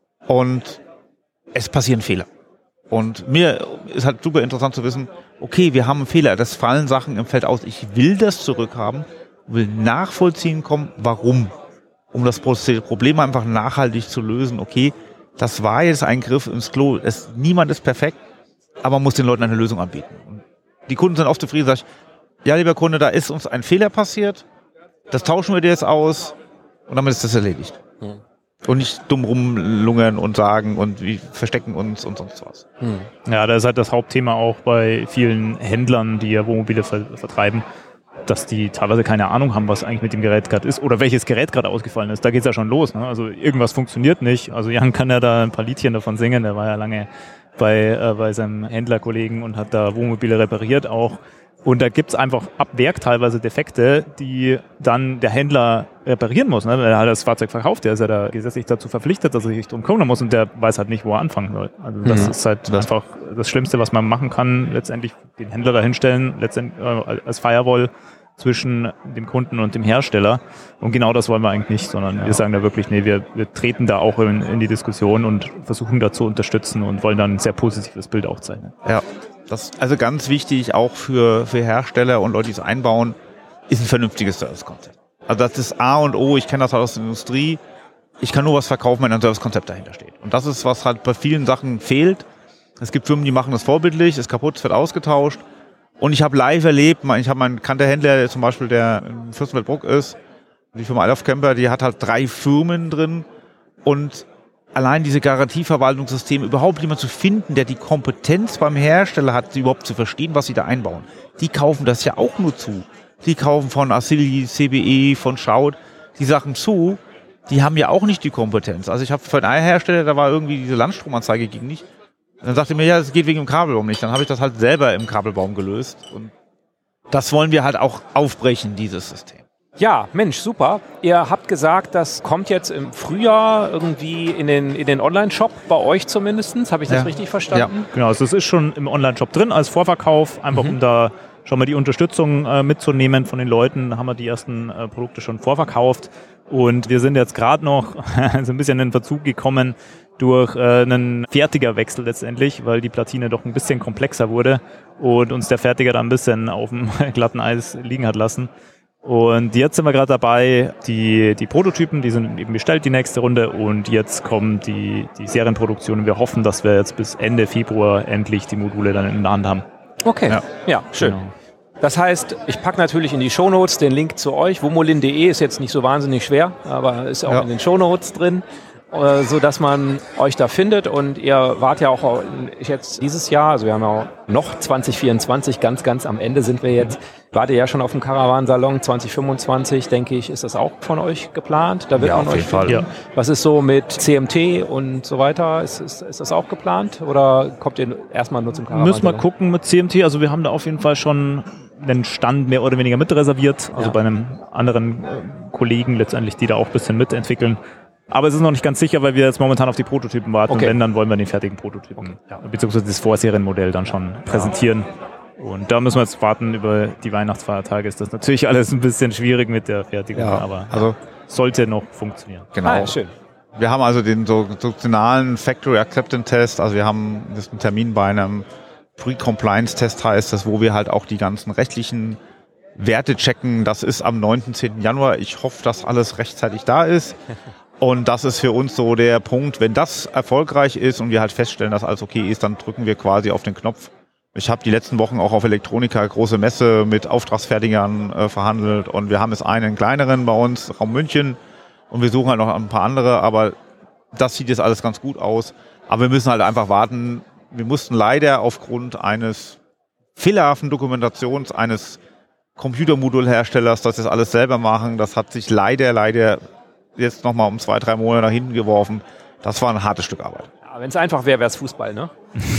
S4: und es passieren Fehler. Und mir ist halt super interessant zu wissen, okay, wir haben einen Fehler, das fallen Sachen im Feld aus, ich will das zurückhaben, will nachvollziehen kommen, warum? Um das Problem einfach nachhaltig zu lösen, okay, das war jetzt ein Griff ins Klo, es, niemand ist perfekt, aber man muss den Leuten eine Lösung anbieten. Und die Kunden sind oft zufrieden, sag ich, ja lieber Kunde, da ist uns ein Fehler passiert, das tauschen wir dir jetzt aus und damit ist das erledigt. Mhm. Und nicht dumm rumlungern und sagen und wir verstecken uns und sonst was.
S3: Hm. Ja, das ist halt das Hauptthema auch bei vielen Händlern, die ja Wohnmobile ver- vertreiben, dass die teilweise keine Ahnung haben, was eigentlich mit dem Gerät gerade ist oder welches Gerät gerade ausgefallen ist. Da geht's ja schon los. Ne? Also irgendwas funktioniert nicht. Also Jan kann ja da ein paar Liedchen davon singen. Der war ja lange bei, äh, bei seinem Händlerkollegen und hat da Wohnmobile repariert auch. Und da gibt's einfach ab Werk teilweise Defekte, die dann der Händler reparieren muss. Ne? Er hat das Fahrzeug verkauft, der ist ja da gesetzlich dazu verpflichtet, dass er sich drum kümmern muss und der weiß halt nicht, wo er anfangen soll. Also das mhm. ist halt das einfach das Schlimmste, was man machen kann, letztendlich den Händler dahinstellen, letztendlich äh, als Firewall zwischen dem Kunden und dem Hersteller. Und genau das wollen wir eigentlich nicht, sondern ja. wir sagen da wirklich, nee, wir, wir treten da auch in, in die Diskussion und versuchen da zu unterstützen und wollen dann ein sehr positives Bild aufzeichnen.
S4: Ja. Das also ganz wichtig, auch für, für Hersteller und Leute, die es einbauen, ist ein vernünftiges Servicekonzept. Also das ist A und O, ich kenne das aus der Industrie. ich kann nur was verkaufen, wenn ein Servicekonzept dahinter steht. Und das ist, was halt bei vielen Sachen fehlt. Es gibt Firmen, die machen das vorbildlich, ist kaputt, es wird ausgetauscht. Und ich habe live erlebt, ich habe meinen bekannter Händler, der zum Beispiel der in Fürstenfeldbruck ist, die Firma I Love Camper, die hat halt drei Firmen drin. Und allein diese Garantieverwaltungssysteme, überhaupt jemand zu finden, der die Kompetenz beim Hersteller hat, sie überhaupt zu verstehen, was sie da einbauen. Die kaufen das ja auch nur zu. Die kaufen von Asili, C B E, von Schaut die Sachen zu. Die haben ja auch nicht die Kompetenz. Also ich habe für einen Hersteller, da war irgendwie diese Landstromanzeige ging nicht. Dann sagte er mir, ja, es geht wegen dem Kabelbaum nicht. Dann habe ich das halt selber im Kabelbaum gelöst. Und das wollen wir halt auch aufbrechen, dieses System.
S2: Ja, Mensch, super. Ihr habt gesagt, das kommt jetzt im Frühjahr irgendwie in den, in den Online-Shop, bei euch zumindest. Habe ich das
S4: Ja.
S2: richtig verstanden?
S4: Ja.
S3: Genau, also es ist schon im Online-Shop drin als Vorverkauf, einfach
S2: Mhm.
S3: um da schon mal die Unterstützung äh, mitzunehmen von den Leuten. Da haben wir die ersten äh, Produkte schon vorverkauft und wir sind jetzt gerade noch so ein bisschen in den Verzug gekommen durch äh, einen Fertigerwechsel letztendlich, weil die Platine doch ein bisschen komplexer wurde und uns der Fertiger da ein bisschen auf dem glatten Eis liegen hat lassen. Und jetzt sind wir gerade dabei, die, die Prototypen, die sind eben bestellt, die nächste Runde. Und jetzt kommt die, die Serienproduktion. Und wir hoffen, dass wir jetzt bis Ende Februar endlich die Module dann in der Hand haben.
S2: Okay, ja,
S4: Ja.
S2: schön.
S3: Genau.
S2: Das heißt, ich packe natürlich in die Shownotes den Link zu euch. womolin punkt de ist jetzt nicht so wahnsinnig schwer, aber ist auch
S4: Ja.
S2: in den Shownotes drin, äh, sodass man euch da findet. Und ihr wart ja auch jetzt dieses Jahr, also wir haben ja auch noch zwanzig vierundzwanzig, ganz, ganz am Ende sind wir jetzt. Wart ihr ja schon auf dem Caravan-Salon zwanzig fünfundzwanzig, denke ich, ist das auch von euch geplant? Da wird
S4: Ja,
S2: man
S4: auf
S2: euch
S4: jeden Fall.
S2: finden.
S3: Ja.
S2: Was ist so mit C M T und so weiter? Ist, ist, ist das auch geplant oder kommt ihr erstmal nur zum Caravan-Salon?
S3: Müssen wir gucken mit C M T. Also wir haben da auf jeden Fall schon einen Stand mehr oder weniger mit reserviert. Also
S2: Ja.
S3: bei einem anderen äh, Kollegen letztendlich, die da auch ein bisschen mitentwickeln. Aber es ist noch nicht ganz sicher, weil wir jetzt momentan auf die Prototypen warten.
S2: Okay.
S3: Und wenn, dann wollen wir den fertigen Prototypen, ja, beziehungsweise das Vorserienmodell dann schon präsentieren. Und da müssen wir jetzt warten, über die Weihnachtsfeiertage ist das natürlich alles ein bisschen schwierig mit der Fertigung,
S4: Ja,
S3: aber
S4: also
S3: sollte noch funktionieren.
S4: genau.
S2: Ah, ja, schön.
S4: Wir haben also den so funktionalen Factory Acceptance Test. Also wir haben das ist ein Termin bei einem Pre-Compliance-Test heißt das, wo wir halt auch die ganzen rechtlichen Werte checken. Das ist am neunten, zehnten Januar. Ich hoffe, dass alles rechtzeitig da ist. Und das ist für uns so der Punkt, wenn das erfolgreich ist und wir halt feststellen, dass alles okay ist, dann drücken wir quasi auf den Knopf. Ich habe die letzten Wochen auch auf Elektronika große Messe mit Auftragsfertigern äh, verhandelt und wir haben jetzt einen kleineren bei uns, Raum München, und wir suchen halt noch ein paar andere, aber das sieht jetzt alles ganz gut aus. Aber wir müssen halt einfach warten. Wir mussten leider aufgrund eines fehlerhaften Dokumentations eines Computermodulherstellers das jetzt alles selber machen. Das hat sich leider, leider jetzt nochmal um zwei, drei Monate nach hinten geworfen. Das war ein hartes Stück Arbeit.
S2: Ja, wenn es einfach wäre, wäre es Fußball, ne?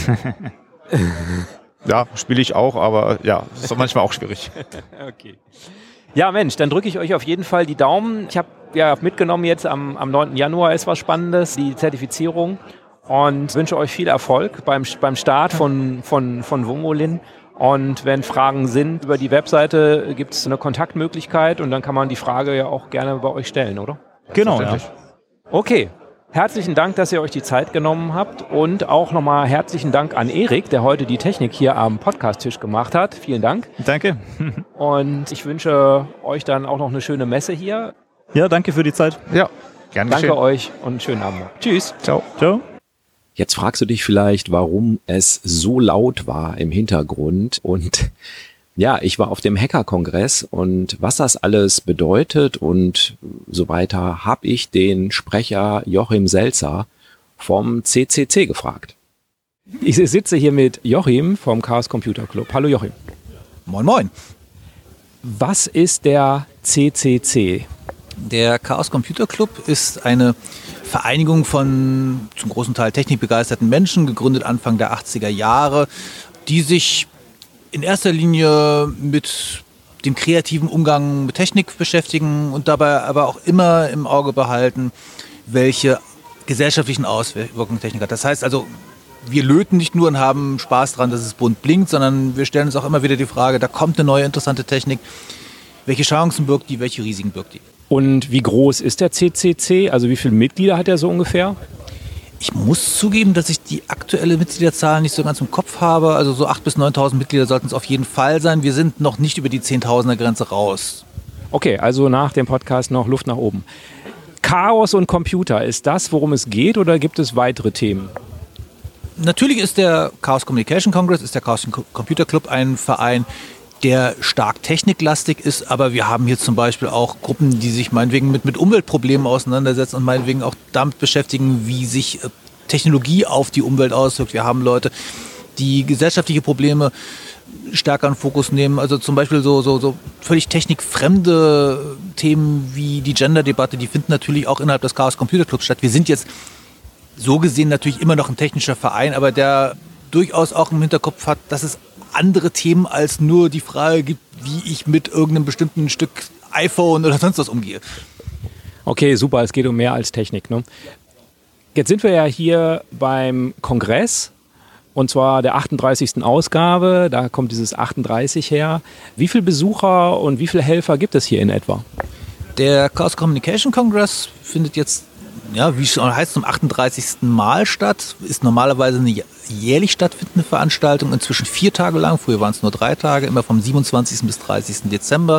S4: Ja, spiele ich auch, aber ja, es ist manchmal auch schwierig.
S2: Okay. Ja, Mensch, dann drücke ich euch auf jeden Fall die Daumen. Ich habe ja mitgenommen jetzt am, am neunten Januar ist was Spannendes, die Zertifizierung, und wünsche euch viel Erfolg beim, beim Start von, von, von Womolin. Und wenn Fragen sind über die Webseite, gibt es eine Kontaktmöglichkeit und dann kann man die Frage ja auch gerne bei euch stellen, oder?
S3: Genau, ja.
S2: Okay. Herzlichen Dank, dass ihr euch die Zeit genommen habt und auch nochmal herzlichen Dank an Erik, der heute die Technik hier am Podcast-Tisch gemacht hat. Vielen Dank.
S3: Danke.
S2: Und ich wünsche euch dann auch noch eine schöne Messe hier.
S3: Ja, danke für die Zeit.
S4: Ja, gerne
S2: Danke
S4: geschehen.
S2: euch und einen schönen Abend noch. Tschüss.
S4: Ciao.
S3: Ciao.
S2: Jetzt fragst du dich vielleicht, warum es so laut war im Hintergrund. Und ja, ich war auf dem Hacker-Kongress und was das alles bedeutet und so weiter, habe ich den Sprecher Joachim Selzer vom C C C gefragt. Ich sitze hier mit Joachim vom Chaos Computer Club. Hallo Joachim.
S5: Moin Moin.
S2: Was ist der C C C?
S5: Der Chaos Computer Club ist eine Vereinigung von zum großen Teil technikbegeisterten Menschen, gegründet Anfang der achtziger Jahre, die sich in erster Linie mit dem kreativen Umgang mit Technik beschäftigen und dabei aber auch immer im Auge behalten, welche gesellschaftlichen Auswirkungen Technik hat. Das heißt also, wir löten nicht nur und haben Spaß dran, dass es bunt blinkt, sondern wir stellen uns auch immer wieder die Frage, da kommt eine neue interessante Technik, welche Chancen birgt die, welche Risiken birgt die?
S2: Und wie groß ist der C C C? Also wie viele Mitglieder hat er so ungefähr?
S5: Ich muss zugeben, dass ich die aktuelle Mitgliederzahl nicht so ganz im Kopf habe. Also so achttausend bis neuntausend Mitglieder sollten es auf jeden Fall sein. Wir sind noch nicht über die Zehntausender Grenze raus.
S2: Okay, also nach dem Podcast noch Luft nach oben. Chaos und Computer, ist das, worum es geht, oder gibt es weitere Themen?
S5: Natürlich ist der Chaos Communication Congress, ist der Chaos Computer Club ein Verein, der stark techniklastig ist, aber wir haben hier zum Beispiel auch Gruppen, die sich meinetwegen mit, mit Umweltproblemen auseinandersetzen und meinetwegen auch damit beschäftigen, wie sich Technologie auf die Umwelt auswirkt. Wir haben Leute, die gesellschaftliche Probleme stärker in Fokus nehmen, also zum Beispiel so, so, so völlig technikfremde Themen wie die Gender-Debatte, die finden natürlich auch innerhalb des Chaos Computer Clubs statt. Wir sind jetzt so gesehen natürlich immer noch ein technischer Verein, aber der durchaus auch im Hinterkopf hat, dass es andere Themen als nur die Frage gibt, wie ich mit irgendeinem bestimmten Stück iPhone oder sonst was umgehe.
S2: Okay, super, es geht um mehr als Technik, ne? Jetzt sind wir ja hier beim Kongress, und zwar der achtunddreißigsten Ausgabe, da kommt dieses achtunddreißig her. Wie viele Besucher und wie viele Helfer gibt es hier in etwa?
S5: Der Chaos Communication Congress findet jetzt, ja, wie schon heißt, zum achtunddreißigsten Mal statt. Ist normalerweise eine jährlich stattfindende Veranstaltung, inzwischen vier Tage lang. Früher waren es nur drei Tage, immer vom siebenundzwanzigsten bis dreißigsten Dezember.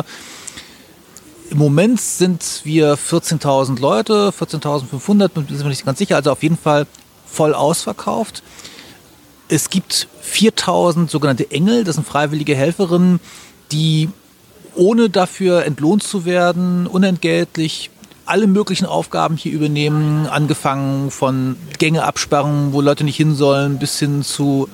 S5: Im Moment sind wir vierzehntausend Leute, vierzehntausendfünfhundert, sind wir nicht ganz sicher, also auf jeden Fall voll ausverkauft. Es gibt viertausend sogenannte Engel, das sind freiwillige Helferinnen, die ohne dafür entlohnt zu werden, unentgeltlich alle möglichen Aufgaben hier übernehmen, angefangen von Gänge absperren, wo Leute nicht hin sollen, bis hin zu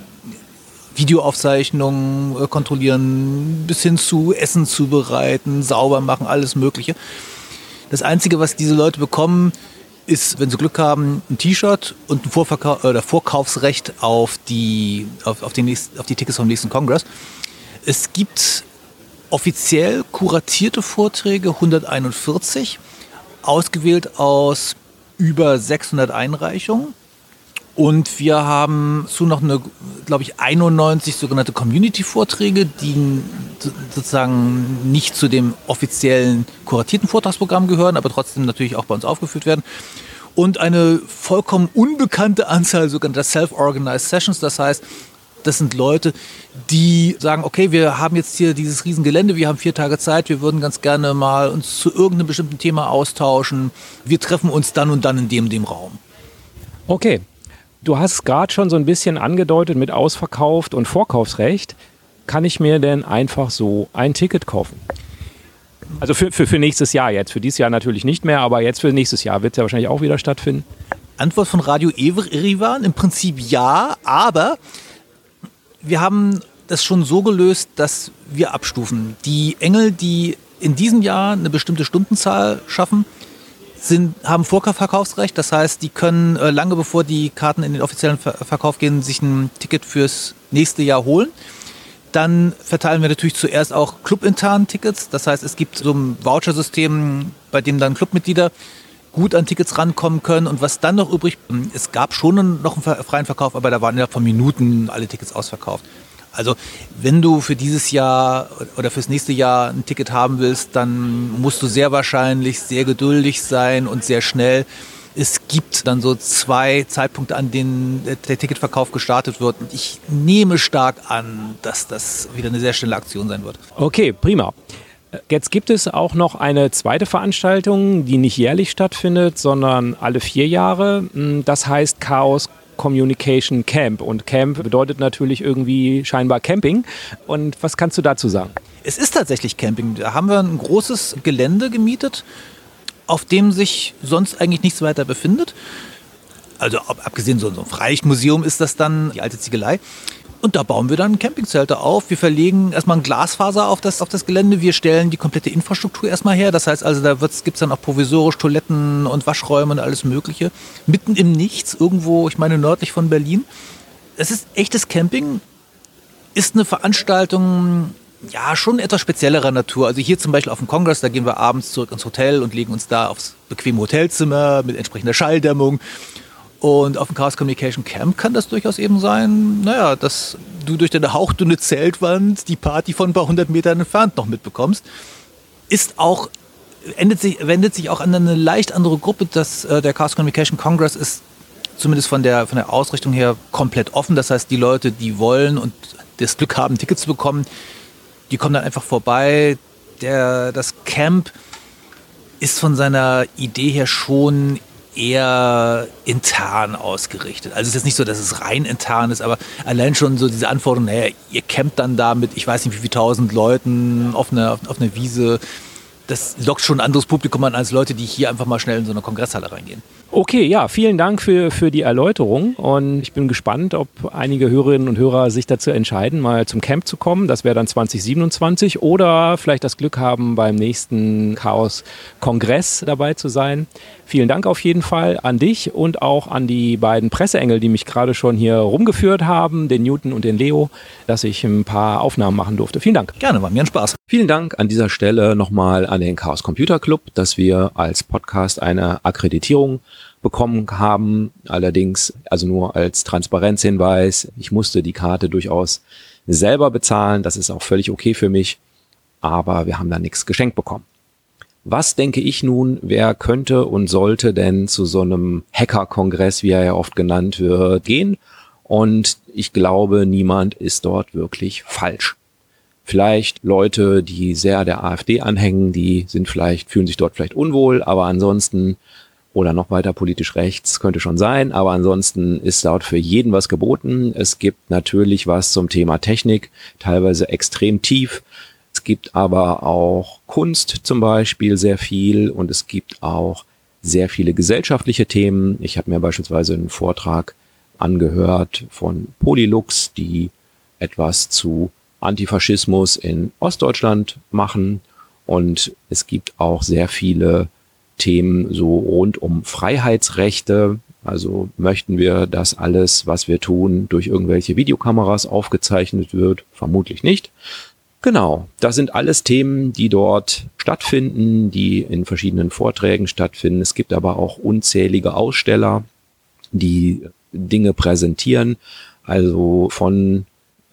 S5: Videoaufzeichnungen äh, kontrollieren, bis hin zu Essen zubereiten, sauber machen, alles Mögliche. Das Einzige, was diese Leute bekommen, ist, wenn sie Glück haben, ein T-Shirt und ein Vorverkau- oder Vorkaufsrecht auf die, auf, auf, den nächsten, auf die Tickets vom nächsten Kongress. Es gibt offiziell kuratierte Vorträge, hunderteinundvierzig, ausgewählt aus über sechshundert Einreichungen. Und wir haben zu noch eine, glaube ich, einundneunzig sogenannte Community-Vorträge, die sozusagen nicht zu dem offiziellen kuratierten Vortragsprogramm gehören, aber trotzdem natürlich auch bei uns aufgeführt werden. Und eine vollkommen unbekannte Anzahl sogenannter Self-Organized Sessions, das heißt, das sind Leute, die sagen, okay, wir haben jetzt hier dieses Riesengelände, wir haben vier Tage Zeit, wir würden ganz gerne mal uns zu irgendeinem bestimmten Thema austauschen. Wir treffen uns dann und dann in dem, dem Raum.
S2: Okay. Du hast gerade schon so ein bisschen angedeutet mit ausverkauft und Vorkaufsrecht. Kann ich mir denn einfach so ein Ticket kaufen? Also für, für, für nächstes Jahr jetzt. Für dieses Jahr natürlich nicht mehr, aber jetzt für nächstes Jahr wird es ja wahrscheinlich auch wieder stattfinden.
S5: Antwort von Radio Erivan, im Prinzip ja, aber wir haben das schon so gelöst, dass wir abstufen. Die Engel, die in diesem Jahr eine bestimmte Stundenzahl schaffen, Sind, haben Vorverkaufsrecht, das heißt, die können äh, lange bevor die Karten in den offiziellen Ver- Verkauf gehen, sich ein Ticket fürs nächste Jahr holen. Dann verteilen wir natürlich zuerst auch clubintern Tickets, das heißt, es gibt so ein Vouchersystem, bei dem dann Clubmitglieder gut an Tickets rankommen können. Und was dann noch übrig, es gab schon noch einen freien Verkauf, aber da waren innerhalb von Minuten alle Tickets ausverkauft. Also wenn du für dieses Jahr oder fürs nächste Jahr ein Ticket haben willst, dann musst du sehr wahrscheinlich sehr geduldig sein und sehr schnell. Es gibt dann so zwei Zeitpunkte, an denen der Ticketverkauf gestartet wird. Und ich nehme stark an, dass das wieder eine sehr schnelle Aktion sein wird.
S2: Okay, prima. Jetzt gibt es auch noch eine zweite Veranstaltung, die nicht jährlich stattfindet, sondern alle vier Jahre. Das heißt Chaos Communication Camp. Und Camp bedeutet natürlich irgendwie scheinbar Camping. Und was kannst du dazu sagen?
S5: Es ist tatsächlich Camping. Da haben wir ein großes Gelände gemietet, auf dem sich sonst eigentlich nichts weiter befindet. Also abgesehen so ein Freilichtmuseum ist das dann, die alte Ziegelei. Und da bauen wir dann Campingzelte auf. Wir verlegen erstmal ein Glasfaser auf das, auf das Gelände. Wir stellen die komplette Infrastruktur erstmal her. Das heißt also, da gibt es dann auch provisorisch Toiletten und Waschräume und alles Mögliche. Mitten im Nichts, irgendwo, ich meine nördlich von Berlin. Es ist echtes Camping. Ist eine Veranstaltung, ja, schon etwas speziellerer Natur. Also hier zum Beispiel auf dem Kongress, da gehen wir abends zurück ins Hotel und legen uns da aufs bequeme Hotelzimmer mit entsprechender Schalldämmung. Und auf dem Chaos Communication Camp kann das durchaus eben sein, naja, dass du durch deine hauchdünne Zeltwand die Party von ein paar hundert Metern entfernt noch mitbekommst. Ist auch, wendet sich, wendet sich auch an eine leicht andere Gruppe. Das, äh, der Chaos Communication Congress ist zumindest von der, von der Ausrichtung her komplett offen. Das heißt, die Leute, die wollen und das Glück haben, Tickets zu bekommen, die kommen dann einfach vorbei. Der, das Camp ist von seiner Idee her schon eher intern ausgerichtet. Also es ist jetzt nicht so, dass es rein intern ist, aber allein schon so diese Anforderung, naja, ihr campt dann da mit, ich weiß nicht wie viel tausend Leuten auf einer auf einer Wiese, das lockt schon ein anderes Publikum an als Leute, die hier einfach mal schnell in so eine Kongresshalle reingehen.
S2: Okay, ja, vielen Dank für, für die Erläuterung und ich bin gespannt, ob einige Hörerinnen und Hörer sich dazu entscheiden, mal zum Camp zu kommen. Das wäre dann zwanzig siebenundzwanzig oder vielleicht das Glück haben, beim nächsten Chaos-Kongress dabei zu sein. Vielen Dank auf jeden Fall an dich und auch an die beiden Presseengel, die mich gerade schon hier rumgeführt haben, den Newton und den Leo, dass ich ein paar Aufnahmen machen durfte. Vielen Dank.
S5: Gerne, war mir ein Spaß.
S2: Vielen Dank an dieser Stelle nochmal an den Chaos Computer Club, dass wir als Podcast eine Akkreditierung bekommen haben. Allerdings, also nur als Transparenzhinweis, ich musste die Karte durchaus selber bezahlen. Das ist auch völlig okay für mich, aber wir haben da nichts geschenkt bekommen. Was denke ich nun, wer könnte und sollte denn zu so einem Hacker-Kongress, wie er ja oft genannt wird, gehen? Und ich glaube, niemand ist dort wirklich falsch. Vielleicht Leute, die sehr der AfD anhängen, die sind vielleicht, fühlen sich dort vielleicht unwohl, aber ansonsten, oder noch weiter politisch rechts, könnte schon sein, aber ansonsten ist dort für jeden was geboten. Es gibt natürlich was zum Thema Technik, teilweise extrem tief. Es gibt aber auch Kunst zum Beispiel sehr viel und es gibt auch sehr viele gesellschaftliche Themen. Ich habe mir beispielsweise einen Vortrag angehört von Polylux, die etwas zu Antifaschismus in Ostdeutschland machen und es gibt auch sehr viele Themen so rund um Freiheitsrechte. Also möchten wir, dass alles, was wir tun, durch irgendwelche Videokameras aufgezeichnet wird? Vermutlich nicht. Genau, das sind alles Themen, die dort stattfinden, die in verschiedenen Vorträgen stattfinden. Es gibt aber auch unzählige Aussteller, die Dinge präsentieren, also von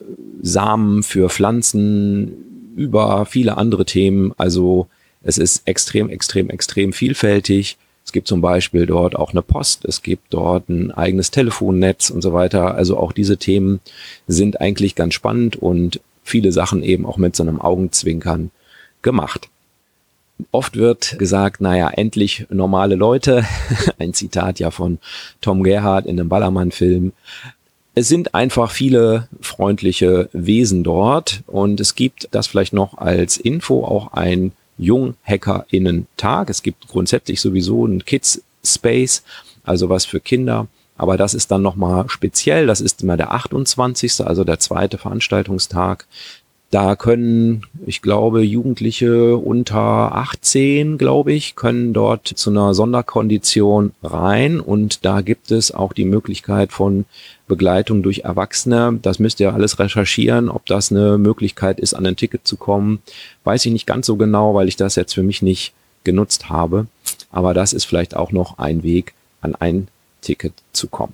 S2: Samen für Pflanzen über viele andere Themen. Also es ist extrem, extrem, extrem vielfältig. Es gibt zum Beispiel dort auch eine Post, es gibt dort ein eigenes Telefonnetz und so weiter. Also auch diese Themen sind eigentlich ganz spannend und viele Sachen eben auch mit so einem Augenzwinkern gemacht. Oft wird gesagt, naja, endlich normale Leute. Ein Zitat ja von Tom Gerhardt in einem Ballermann-Film. Es sind einfach viele freundliche Wesen dort und es gibt, das vielleicht noch als Info, auch ein Jung-HackerInnen-Tag. Es gibt grundsätzlich sowieso einen Kids-Space, also was für Kinder. Aber das ist dann nochmal speziell. Das ist immer der achtundzwanzigste, also der zweite Veranstaltungstag. Da können, ich glaube, Jugendliche unter achtzehn, glaube ich, können dort zu einer Sonderkondition rein. Und da gibt es auch die Möglichkeit von Begleitung durch Erwachsene. Das müsst ihr alles recherchieren, ob das eine Möglichkeit ist, an ein Ticket zu kommen. Weiß ich nicht ganz so genau, weil ich das jetzt für mich nicht genutzt habe. Aber das ist vielleicht auch noch ein Weg, an ein Ticket zu kommen.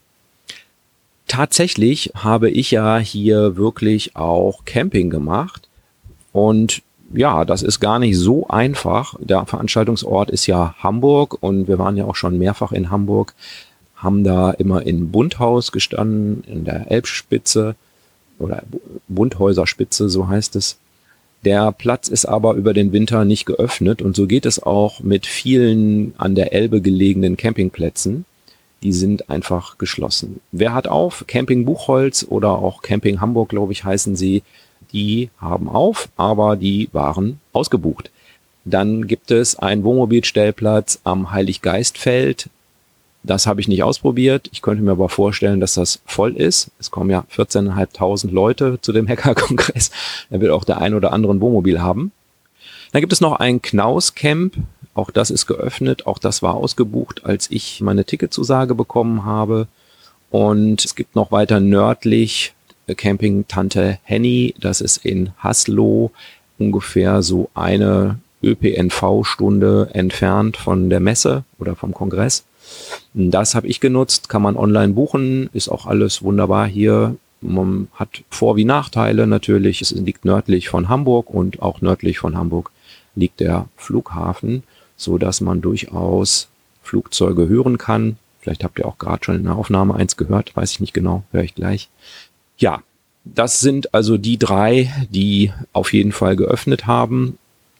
S2: Tatsächlich habe ich ja hier wirklich auch Camping gemacht und ja, das ist gar nicht so einfach. Der Veranstaltungsort ist ja Hamburg und wir waren ja auch schon mehrfach in Hamburg, haben da immer in Bundhaus gestanden, in der Elbspitze oder Bundhäuserspitze, so heißt es. Der Platz ist aber über den Winter nicht geöffnet und so geht es auch mit vielen an der Elbe gelegenen Campingplätzen. Die sind einfach geschlossen. Wer hat auf? Camping Buchholz oder auch Camping Hamburg, glaube ich, heißen sie. Die haben auf, aber die waren ausgebucht. Dann gibt es einen Wohnmobilstellplatz am Heiliggeistfeld. Das habe ich nicht ausprobiert. Ich könnte mir aber vorstellen, dass das voll ist. Es kommen ja vierzehntausendfünfhundert Leute zu dem Hacker-Kongress. Er wird auch der ein oder andere ein Wohnmobil haben. Dann gibt es noch ein Knaus-Camp. Auch das ist geöffnet. Auch das war ausgebucht, als ich meine Ticketzusage bekommen habe. Und es gibt noch weiter nördlich Camping Tante Henny. Das ist in Haslo, ungefähr so eine Ö P N V-Stunde entfernt von der Messe oder vom Kongress. Das habe ich genutzt, kann man online buchen, ist auch alles wunderbar hier. Man hat Vor- wie Nachteile natürlich. Es liegt nördlich von Hamburg und auch nördlich von Hamburg liegt der Flughafen, so dass man durchaus Flugzeuge hören kann. Vielleicht habt ihr auch gerade schon in der Aufnahme eins gehört, weiß ich nicht genau, höre ich gleich. Ja, das sind also die drei, die auf jeden Fall geöffnet haben.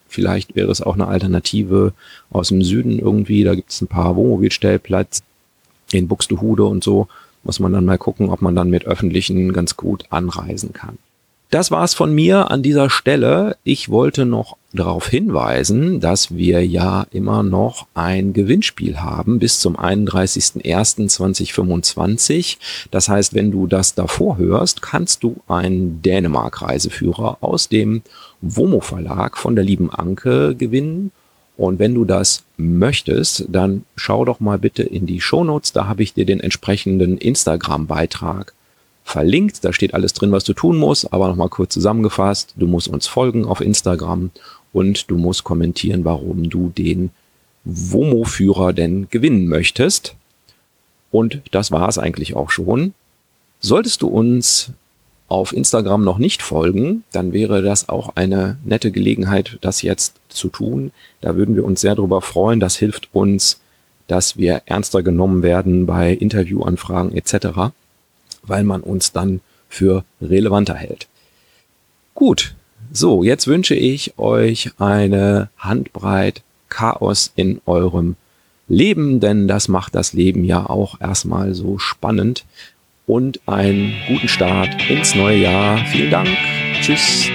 S2: Vielleicht wäre es auch eine Alternative aus dem Süden irgendwie. Da gibt es ein paar Wohnmobilstellplätze in Buxtehude und so. Muss man dann mal gucken, ob man dann mit Öffentlichen ganz gut anreisen kann. Das war's von mir an dieser Stelle. Ich wollte noch darauf hinweisen, dass wir ja immer noch ein Gewinnspiel haben bis zum einunddreißigsten ersten zweitausendfünfundzwanzig. Das heißt, wenn du das davor hörst, kannst du einen Dänemark-Reiseführer aus dem Womo Verlag von der lieben Anke gewinnen. Und wenn du das möchtest, dann schau doch mal bitte in die Shownotes. Da habe ich dir den entsprechenden Instagram-Beitrag verlinkt. Da steht alles drin, was du tun musst. Aber nochmal kurz zusammengefasst. Du musst uns folgen auf Instagram und du musst kommentieren, warum du den Womo-Führer denn gewinnen möchtest. Und das war es eigentlich auch schon. Solltest du uns auf Instagram noch nicht folgen, dann wäre das auch eine nette Gelegenheit, das jetzt zu tun. Da würden wir uns sehr darüber freuen. Das hilft uns, dass wir ernster genommen werden bei Interviewanfragen et cetera, weil man uns dann für relevanter hält. Gut, so, jetzt wünsche ich euch eine Handbreit Chaos in eurem Leben, denn das macht das Leben ja auch erstmal so spannend. Und einen guten Start ins neue Jahr. Vielen Dank. Tschüss.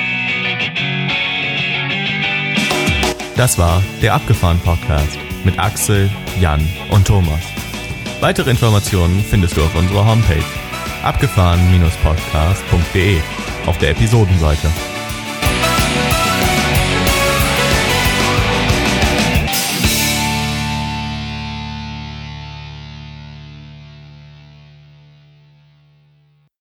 S1: Das war der Abgefahren-Podcast mit Axel, Jan und Thomas. Weitere Informationen findest du auf unserer Homepage abgefahren Bindestrich podcast punkt de auf der Episodenseite.